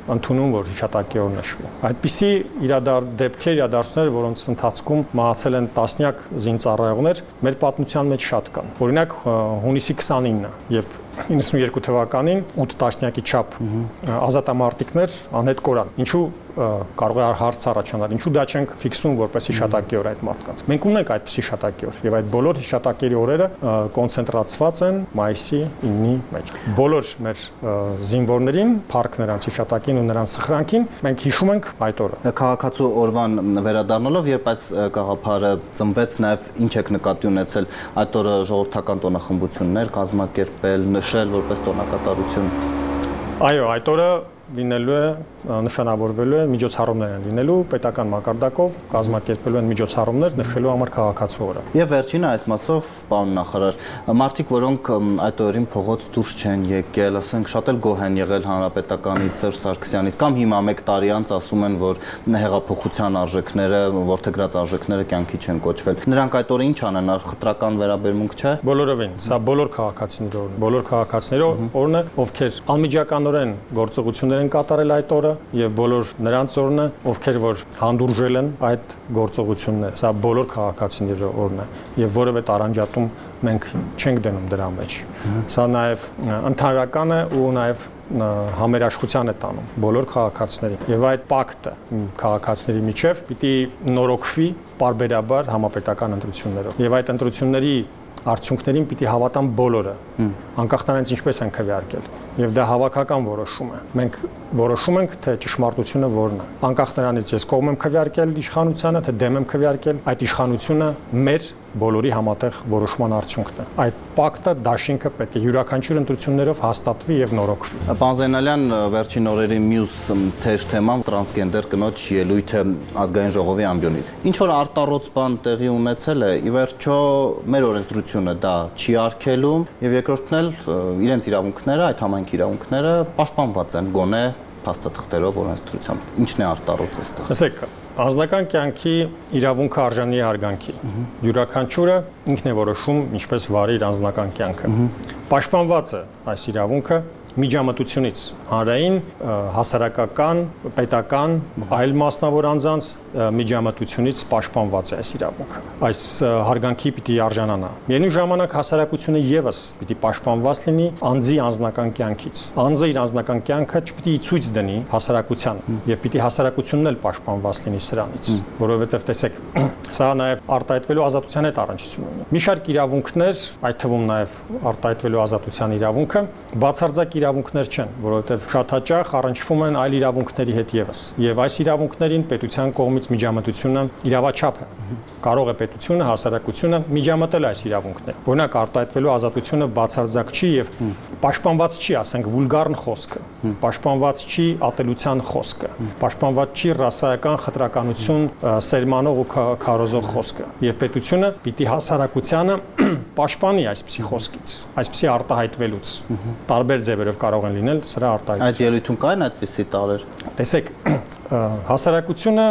ընդունում, որ հիշատակի օր նշվի։ Այդպիսի իրադարձ դեպքեր, իրադարձություններ, որոնց ընթացքում մահացել են տասնյակ զինծառայողներ, մեր պատմության մեջ շատ կան։ Օրինակ հունիսի քսանինը, երբ իննսունուերկու թվականին ութ տասնյակի չափ ազատամարտիկներ անհետ կորան։ Ինչու կարող է հարց առաջանալ, ինչու դա չենք ֆիքսում որպես հիշատակի օր այդ մարդկանց։ Մենք ունենք այդպես հիշատակի օր, եւ այդ բոլոր հիշատակերի օրերը կոնցենտրացված են մայիսի իննի մեջ։ Բոլոր մեր զինվորներին, փառք նրանց հիշատակին ու նրանց սխրանքին, մենք հիշում ենք այդ օրը։ Քաղաքացու օրվան վերադառնալով, երբ այս գաղափարը ծնվեց, նաեւ ինչ եք նկատի ունեցել այդ օրը ժողովրդական տոնախմբություններ կազմակերպել, նշել որպես տոնակատարություն։ Այո, այդ օրը լինելու է, նշանավորվելու է միջոցառումներ են լինելու պետական մակարդակով, կազմակերպվելու են միջոցառումներ նշելու համար քաղաքացու օրը։ Եվ վերջինը այս մասով, պարոն նախարար, մարդիկ, որոնք այդ օրին փողոց դուրս չեն եկել, ասենք շատ էլ գոհ են եղել հանրապետականից, Սերժ Սարգսյանից, կամ հիմա մեկ տարի անց ասում են, որ հեղափոխության արժեքները, որդեգրած արժեքները կյանքի չեն կոչվել։ Նրանք այդ օրը ինչ անեն, խտրական վերաբերմունք չէ։ Բոլորովին, սա բոլոր քաղաքացիների օրն է, բոլոր քաղաքացիների օրն է, ովքեր անմիջականորեն գործողություններ են կատարել այդ օրը եւ բոլոր նրանց օրն է, ովքեր որ հանդուրժել են այդ գործողությունները։ Սա բոլոր քաղաքացիների օրն է եւ որևէ տարանջատում մենք չենք դնում դրա մեջ։ Սա նաեւ ընդհանրական է ու նաեւ համերաշխության է տանում բոլոր քաղաքացիներին եւ այդ պակտը քաղաքացիների միջև պիտի նորոգվի պարբերաբար համապետական ընտրություններով եւ այդ ընտրությունների արդյունքներին պիտի հավատան բոլորը, անկախ նրանից ինչպես են քվեարկել, եւ դա հավաքական որոշում է։ Մենք որոշում ենք, թե ճշմարտությունը որն է։ Անկախ նրանից ես կողմ եմ քվեարկել իշխանությանը, թե դեմ եմ քվեարկել, այդ իշխանությունը մեր բոլորի համատեղ որոշման արդյունքն է։ Այդ պակտը, դաշինքը պետք է յուրաքանչյուր ընտրություններով հաստատվի եւ նորոգվի։ Պարոն Զեյնալյան, վերջին օրերի մյուս թեժ թեման տրանսգենդեր կնոջ ելույթը ազգային ժողովի ամբիոնից։ Ինչ որ արտառոց բան տեղի ունեցել է, ի վերջո մեր օրենսդրությունը դա չի արգելում եւ երկրորդն էլ իրենց իրավունքները, այդ համայնքի իրավունքները պաշտպանված են գոնե փաստաթղթերով օրենսդրությամբ։ Ինչն է արտառոց այստեղ։ Տեսեք, անձնական կյանքի իրավունքը արժանի է հարգանքի։ Յուրաքանչյուրը ինքն է որոշում ինչպես վարի իր անձնական կյանքը։ Պաշտպանված է այս իրավունքը միջամտությունից, հանրային, հասարակական, պետական, այլ մասնավոր անձանց միջամտությունից պաշտպանված է այս իրավունքը։ Այս հարգանքի պիտի արժանանա։ Միևնույն ժամանակ հասարակությունը եւս պիտի պաշտպանված լինի անձի անձնական կյանքից։ Անձը իր անձնական կյանքը չպիտի ցույց դնի հասարակությանը եւ պիտի հասարակությունն էլ պաշտպանված լինի սրանից, որովհետեւ տեսեք, սա նաեւ արտահայտվելու ազատության հետ առնչություն ունի։ Մի շարք իրավունքներ, այդ թվում նաեւ արտահայտվելու ազատության իրավունքը, բացարձակ իրավունքներ չեն, որովհետև շատ հաճախ առնչվում են այլ իրավունքների հետ եւս։ Եվ այս իրավունքներին պետության կողմից միջամտությունը իրավաչափ է։ Կարող է պետությունը, հասարակությունը միջամտել այս իրավունքները։ Օրինակ արտահայտվելու ազատությունը բացարձակ չի եւ պաշտպանված չի, ասենք, վուլգարն խոսքը, պաշտպանված չի ատելության խոսքը, պաշտպանված չի ռասայական խտրականություն սերմանող ու քարոզող խոսքը։ Եվ պետությունը պիտի հասարակությանը պաշտպանի այսպիսի խոսքից, այսպիսի արտահայտվելուց։ Տարբեր ձևերով կարող են լինել սրա արտահայտությունը։ Այդ ելույթում կային այդպիսի տարեր։ Տեսեք, հասարակությունը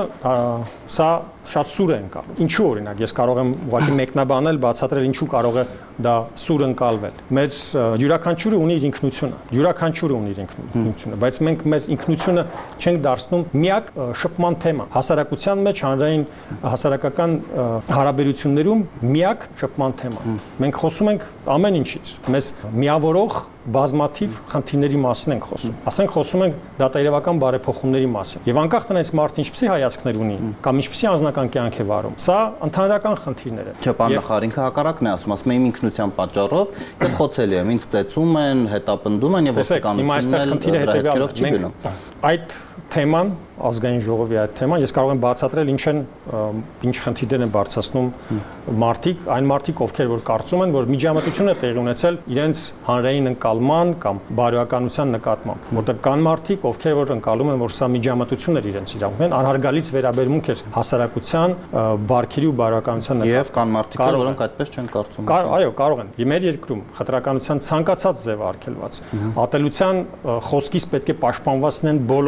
սա շատ սուր է ընկալում։ Ինչու օրինակ, ես կարող եմ ուղղակի մեկնաբանել, բացատրել ինչու կարող է դա սուր ընկալվել։ Մեր յուրաքանչյուրը ունի իր ինքնությունը, յուրաքանչյուրը ունի իր ինքնությունը, բայց մենք մեր ինքնությունը չենք դարձնում միակ շփման թեմա։ Հասարակության մեջ հանրային հասարակական հարաբերություններում միակ շփման թեմա։ Մենք խոսում ենք ամեն ինչից։ Մեզ միավորող բազմաթիվ խնդիրների մասին ենք խոսում։ Ասենք խոսում ենք դատաերևական բարեփոխումների մասին։ Եվ անկախ նրանից մարդը ինչպիսի հայացքներ ունի կամ ինչպիսի անձնական կյանք է վարում, սա ընդհանրական խնդիրներ են։ Չէ, պարոն նախարար, ինքը հակառակն է ասում, ասում է իմ ինքնության պատճառով ես խոցելի եմ, ինձ ծեծում են, հետապնդում են եւ ոստիկանությունն էլ դրա հետքերով չի գնում։ Այդ թեման, ազգային ժողովի այդ թեման, ես կարող եմ բացատրել ինչ են ինչ խնդիրներ են բարձրացնում մարդիկ, այն մարդիկ, ովքեր որ կարծում են, որ միջամտությունը տեղի ունեցել իրենց հանրային ընկալման կամ բարոյականության նկատմամբ, որտեղ կան մարդիկ, ովքեր որ ընկալում են, որ սա միջամտություն էր իրենց իրավունքն, անհարգալից վերաբերմունք էր հասարակության, բարքերի ու բարոյականության նկատմամբ։ Եվ կան մարդիկ, որոնք այդպես չեն կարծում։ Այո, կարող են։ Մեր երկրում խտրականության ցանկացած ձև արգելված։ Ատելության խոսքից պետք է պաշտպանված լինեն բոլորը։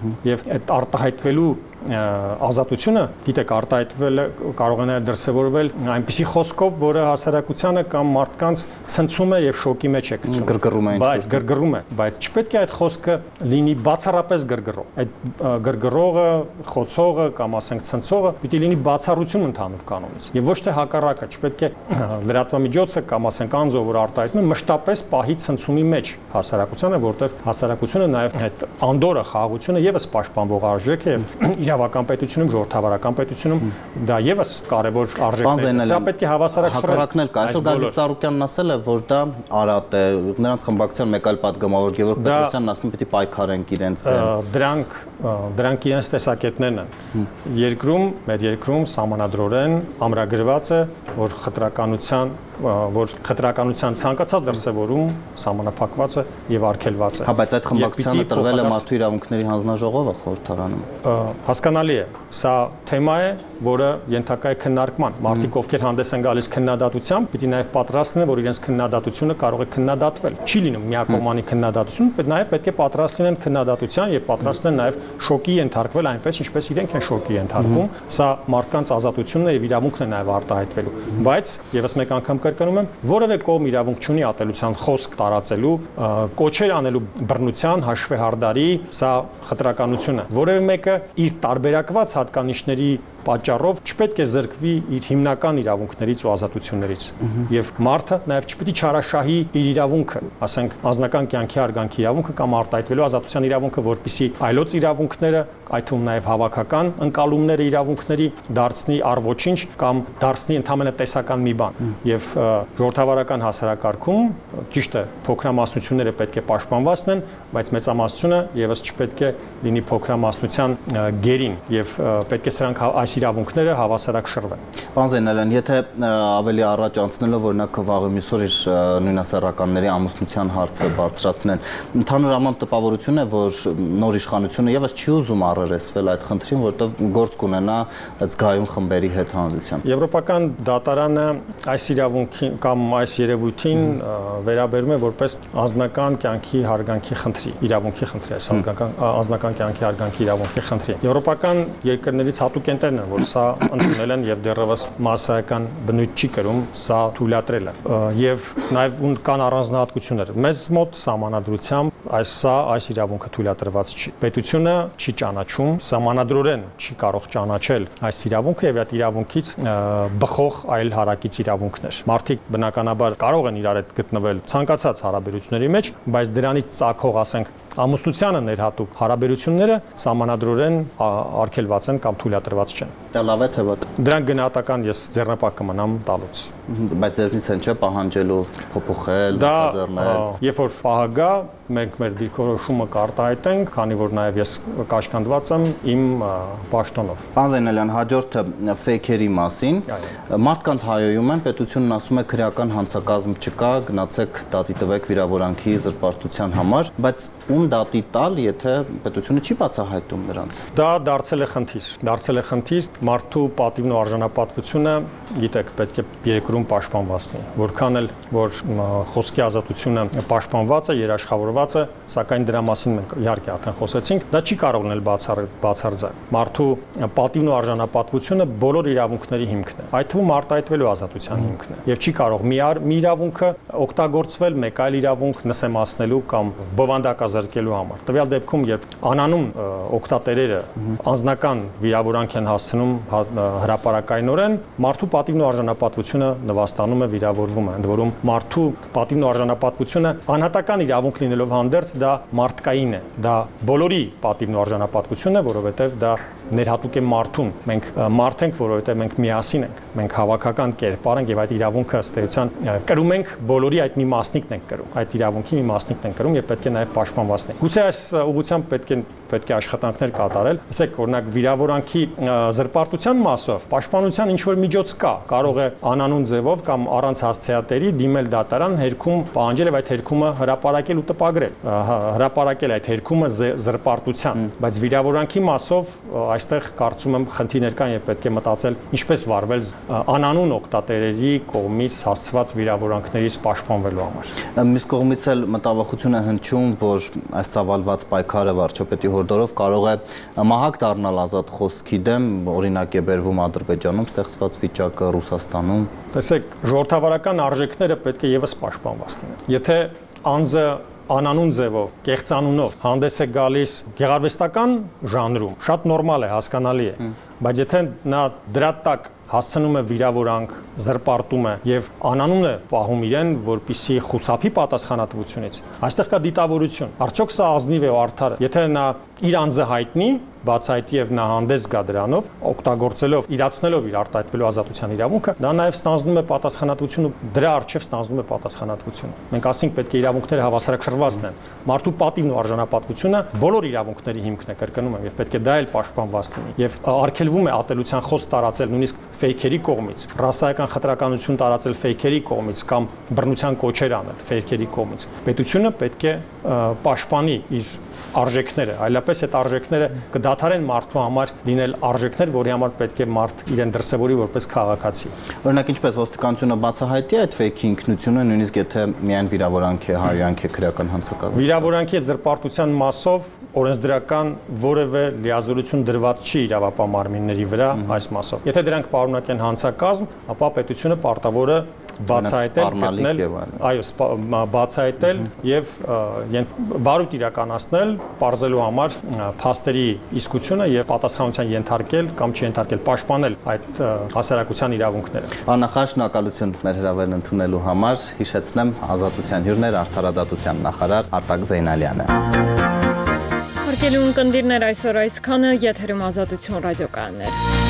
Եվ այդ արտահայտվելու ազատությունը, գիտեք, արտահայտվել կարող է դրսևորվել այնպիսի խոսքով, որը հասարակությանը կամ մարդկանց ցնցում է եւ շոկի մեջ է գցում։ Գրգռում է, բայց գրգռում է, բայց չպետք է այդ խոսքը լինի բացառապես գրգռող։ Այդ գրգռողը, խոցողը կամ ասենք ցնցողը պիտի լինի բացառություն ընդհանուր կանոնից։ Եվ ոչ թե հակառակը, չպետք է լրատվամիջոցը կամ ասենք անձը, որ արտահայտում է, մշտապես պահի ցնցումի մեջ հասարակությանը, որտեղ հասարակությունը նաեւ այդ անդորը, խաղաղությունը եւս պաշտպանվող արժեք է եւ իրավական պետությունում, ժողովրդավարական պետությունում դա եւս կարևոր արժեքներ է։ Սա պետք է հավասարակ հակառակն էլ կա։ Այսօր Գագիկ Ծառուկյանն ասել է, որ դա արատ է։ Նրանց խմբակցության մեկ այլ պատգամավոր Գևորգ Պետրոսյանն ասում է, պիտի պայքարենք իրենց դեմ։ Դրանք դրանք իրենց տեսակետներն են։ Երկրում, մեր երկրում սահմանադրորեն ամրագրված է, որ խտրականության որ խտրականության ցանկացած դրսևորում սահմանափակված է եւ արգելված է։ Հա, բայց այդ խմբակցությանը տրվել է մարդու իրավունքների հանձնաժողովը խորհրդարանում։ Հասկանալի է, սա թեմա է, որը ենթակա է քննարկման։ Մարդիկ, ովքեր հանդես են գալիս քննադատությամբ, պիտի նաեւ պատրաստ լինեն, որ իրենց քննադատությունը կարող է քննադատվել։ Չի լինում միակողմանի քննադատություն, բայց նաեւ պետք է պատրաստ լինեն քննադատության եւ պատրաստ լինեն նաեւ շոկի ենթարկվել այնպես, ինչպես իրենք են շոկի ենթարկում։ Սա մարդկանց ազատությունն է եւ իրավունքն է նաեւ արտահայտվելու։ Բայց եւս մեկ անգամ կրկնում եմ, որևէ կողմ իրավունք չունի ատելության խոսք տարածելու, կոչեր անելու բռնության, հաշվեհարդարի, սա խտրականություն է։ Որևէ մեկը իր տարբերակված հատկանիշների պատճառով չպետք է զրկվի իր հիմնական իրավունքներից ու ազատություններից։ Եվ մարդը նաև չպետք է չարաշահի իր իրավունքը, ասենք անձնական կյանքի արգանքի իրավունքը կամ արտահայտվելու ազատության իրավունքը, որպեսզի այլոց իրավունքները, այդ թվում նաև հավաքական ընկալումները իրավունքների դարձնի առ-ոչինչ կամ դարձնի ընդհանրապես տեսական մի բան։ Եվ ժողովրդավարական հասարակարգում ճիշտ է, փոքրամասնությունները պետք է պաշտպանված լինեն, բայց մեծամասնությունը եւս չպետք է լինի փոքրամասնության գերին եւ պետք է սրանք այս իրավունքները հավասարակ շռվեն։ Պարոն Զեյնալյան, եթե ավելի առաջ անցնելով օրինակ վաղը մյուսօր իր նույնասեռականների ամուսնության հարցը բարձրացնեն, ընդհանուր առմամբ տպավորություն է, որ նոր իշխանությունը եւս չի ուզում առերեսվել այդ խնդրին, որովհետեւ գործ կունենա զգայուն խմբերի հետ հանրության։ Եվրոպական դատարանը այս իրավունքին կամ այս երևույթին վերաբերում է որպես անձնական կյանքի հարգանքի խնդրի, իրավունքի խնդրի, այս անձնական անձնական կյանքի հարգանքի իրավունքի խնդրի։ Եվրոպական երկրներից հատուկ ընտերն են, որ սա ընդունել են եւ դեռևս մասսայական բնույթ չի կրում սա թույլատրել է։ Եվ նաեւ կան առանձնահատկություններ։ Մեզ մոտ սահմանադրությամբ այս սա այս իրավունքը թույլատրված չի։ Պետությունը չի ճանաչում, սահմանադրորեն չի կարող ճանաչել այս իրավունքը եւ այդ իրավունքից բխող այլ հարակից իրավունքներ։ Մարդիկ բնականաբար կարող են իրար հետ գտնվել ցանկացած հարաբերությունների մեջ, բայց դրանից ծագող, ասենք, ամուսնությանը ներհատուկ հարաբերությունները սահմանադրորեն արգելված են կամ թույլատրված չեն։ Դա լավ է թե ոչ։ Դրանք գնահատական ես ձեռնպահ կմնամ տալուց։ Բայց դեզնից են չէ պահանջելու փոփոխել, նախաձեռնել։ Երբ որ պահը գա, մենք մեր դիրքորոշումը կարտահայտենք, քանի որ նաև ես կաշկանդված եմ իմ պաշտոնով։ Պարոն Զեյնալյան, հաջորդը ֆեյքերի մասին։ Մարդկանց հայոյում են, պետությունն ասում է քրեական հանցակազմ չկա, գնացեք դատի տվեք վիրավորանքի զրպարտության համար, բայց ում դատի տալ, եթե պետությունը չի բացահայտում նրանց։ Դա դարձել է խնդիր։ Դարձել է խնդիր, մարդու պատիվն ու արժանապատվությունը, գիտեք, պետք է երկրում պաշտպանված լինի։ Որքան էլ որ խոսքի ազատությունը պաշտպանված է, երաշխավորված է, սակայն դրա մասին մենք իհարկե արդեն խոսեցինք, դա չի կարող լինել բացարձակ։ Մարդու պատիվն ու արժանապատվությունը բոլոր իրավունքների հիմքն է։ Այդ թվում արտահայտվելու ազատության հիմքն է։ Եվ չի կարող մի մի իրավունքը օգտագործվել մեկ այլ իրավունք նսեմացնելու կամ բովանդակազրկելու համար։ Տվյալ դեպքում, երբ անանուն օգտատերերը անձնական վիրավորանք են հասցնում հրապարակայնորեն, մարդու պատիվն ու արժանապատվությունը նվաստանում է, վիրավորվում է։ Ընդ որում մարդու պատիվն ու արժանապատվությունը անհատական իրավունք լինելով հանդերձ դա մարդկային է։ Դա բոլորի պատիվն ու արժանապատվությունն է, որովհետև դա ներհատուկ է մարդուն։ Մենք մարդ ենք, որովհետև մենք միասին ենք։ Մենք հավաքական կերպար ենք եւ այդ իրավունքը ըստ էության կրում ենք, բոլորի այդ մի մասնիկն ենք կրում։ Այդ իրավունքի մի մասնիկն ենք կրում եւ պետք է նաեւ պաշտպանված լինի։ Գուցե այս ուղղությամբ պետք է պետք է աշխատանքներ կատարել։ Ասեք, օրինակ վիրավորանքի զրպարտության մասով պաշտպանության ինչ որ միջոց կա, կարող է անանուն ձևով կամ առանց հասցեատերի դիմել դատարան, հերքում պահանջել եւ այդ հերքումը հրապարակել ու տպագրել։ Հրապարակել այդ հերքումը զրպարտության, բայց վիրավորանքի մասով այստեղ կարծում եմ խնդիրներ կան եւ պետք է մտածել ինչպես վարվել անանուն օգտատերերի կողմից հասցված վիրավորանքներից պաշտպանվելու համար։ Մյուս կողմից էլ մտավախություն է հնչում, որ այս ծավալված պայքարը վարչապետի հորդորով կարող է մահակ դառնալ ազատ խոսքի դեմ, օրինակ է բերվում Ադրբեջանում ստեղծված վիճակը, Ռուսաստանում։ Տեսեք, ժողովրդավարական արժեքները պետք է եւս պաշտպանված լինեն։ Եթե անձը անանուն ձևով, կեղծանունով հանդես է գալիս գեղարվեստական ժանրում, շատ նորմալ է, հասկանալի է, բայց եթե նա դրա տակ հասցնում է վիրավորանք, զրպարտում է եւ անանուն է պահում իրեն, որպիսի խուսափի պատասխանատվությունից, այստեղ կա դիտավորություն։ Արդյոք սա ազնիվ է ու արդար է։ Եթե նա իր անձը հայտնի, բացահայտի եւ նա հանդես գա դրանով, օգտագործելով, իրացնելով իր արտահայտվելու ազատության իրավունքը, դա նաեւ ստանձնում է պատասխանատվությունը, դրա առջեւ ստանձնում է պատասխանատվությունը։ Մենք ասենք պետք է իրավունքները հավասարակշռված լինեն։ Մարդու պատիվն ու արժանապատվությունը բոլոր իրավունքների հիմքն է, կրկնում եմ, եւ պետք է դա էլ պաշտպանված լինի։ Եվ արգելվում է ատելության խոսք տարածել նույնիսկ ֆեյքերի կողմից, ռասայական խտրականություն տարածել ֆեյքերի կողմից կամ բռնության կոչեր անել ֆեյքերի կողմից։ Պետությունը պետք է պաշտպանի իր արժեքները, այլապես այդ արժեքները կդադարեն մարդու համար լինել արժեքներ, որի համար պետք է մարդ իրեն դրսևորի որպես քաղաքացի։ Օրինակ ինչպես ոստիկանությունը բացահայտի այդ ֆեյքի ինքնությունը, նույնիսկ եթե միայն վիրավորանք է, հայանք է քրեական հանցակարգ։ Վիրավորանքի եւ զրպարտության մասով օրենսդրական որևէ լիազորություն դրված չի իրավապահ մարմինների վրա այս մասով։ Եթե դրանք պարունակեն հանցակազմ, ապա պետությունը պարտավոր է բացահայտել, գտնել, այո, բացահայտել եւ վարույթ իրականացնել, պարզելու համար փաստերի իսկությունը եւ պատասխանատվության ենթարկել կամ չենթարկել, պաշտպանել այդ հասարակության իրավունքները։ Աննախար շնորհակալություն մեր հրավերն ընդունելու համար, հիշեցնեմ ազատության հյուրներ արդարադատության նախարար Արտակ Զեյնալյանը։ Հարգելի ունկնդիրներ, այսօր այսքանը, եթերում Ազատություն ռադիոկայաններ։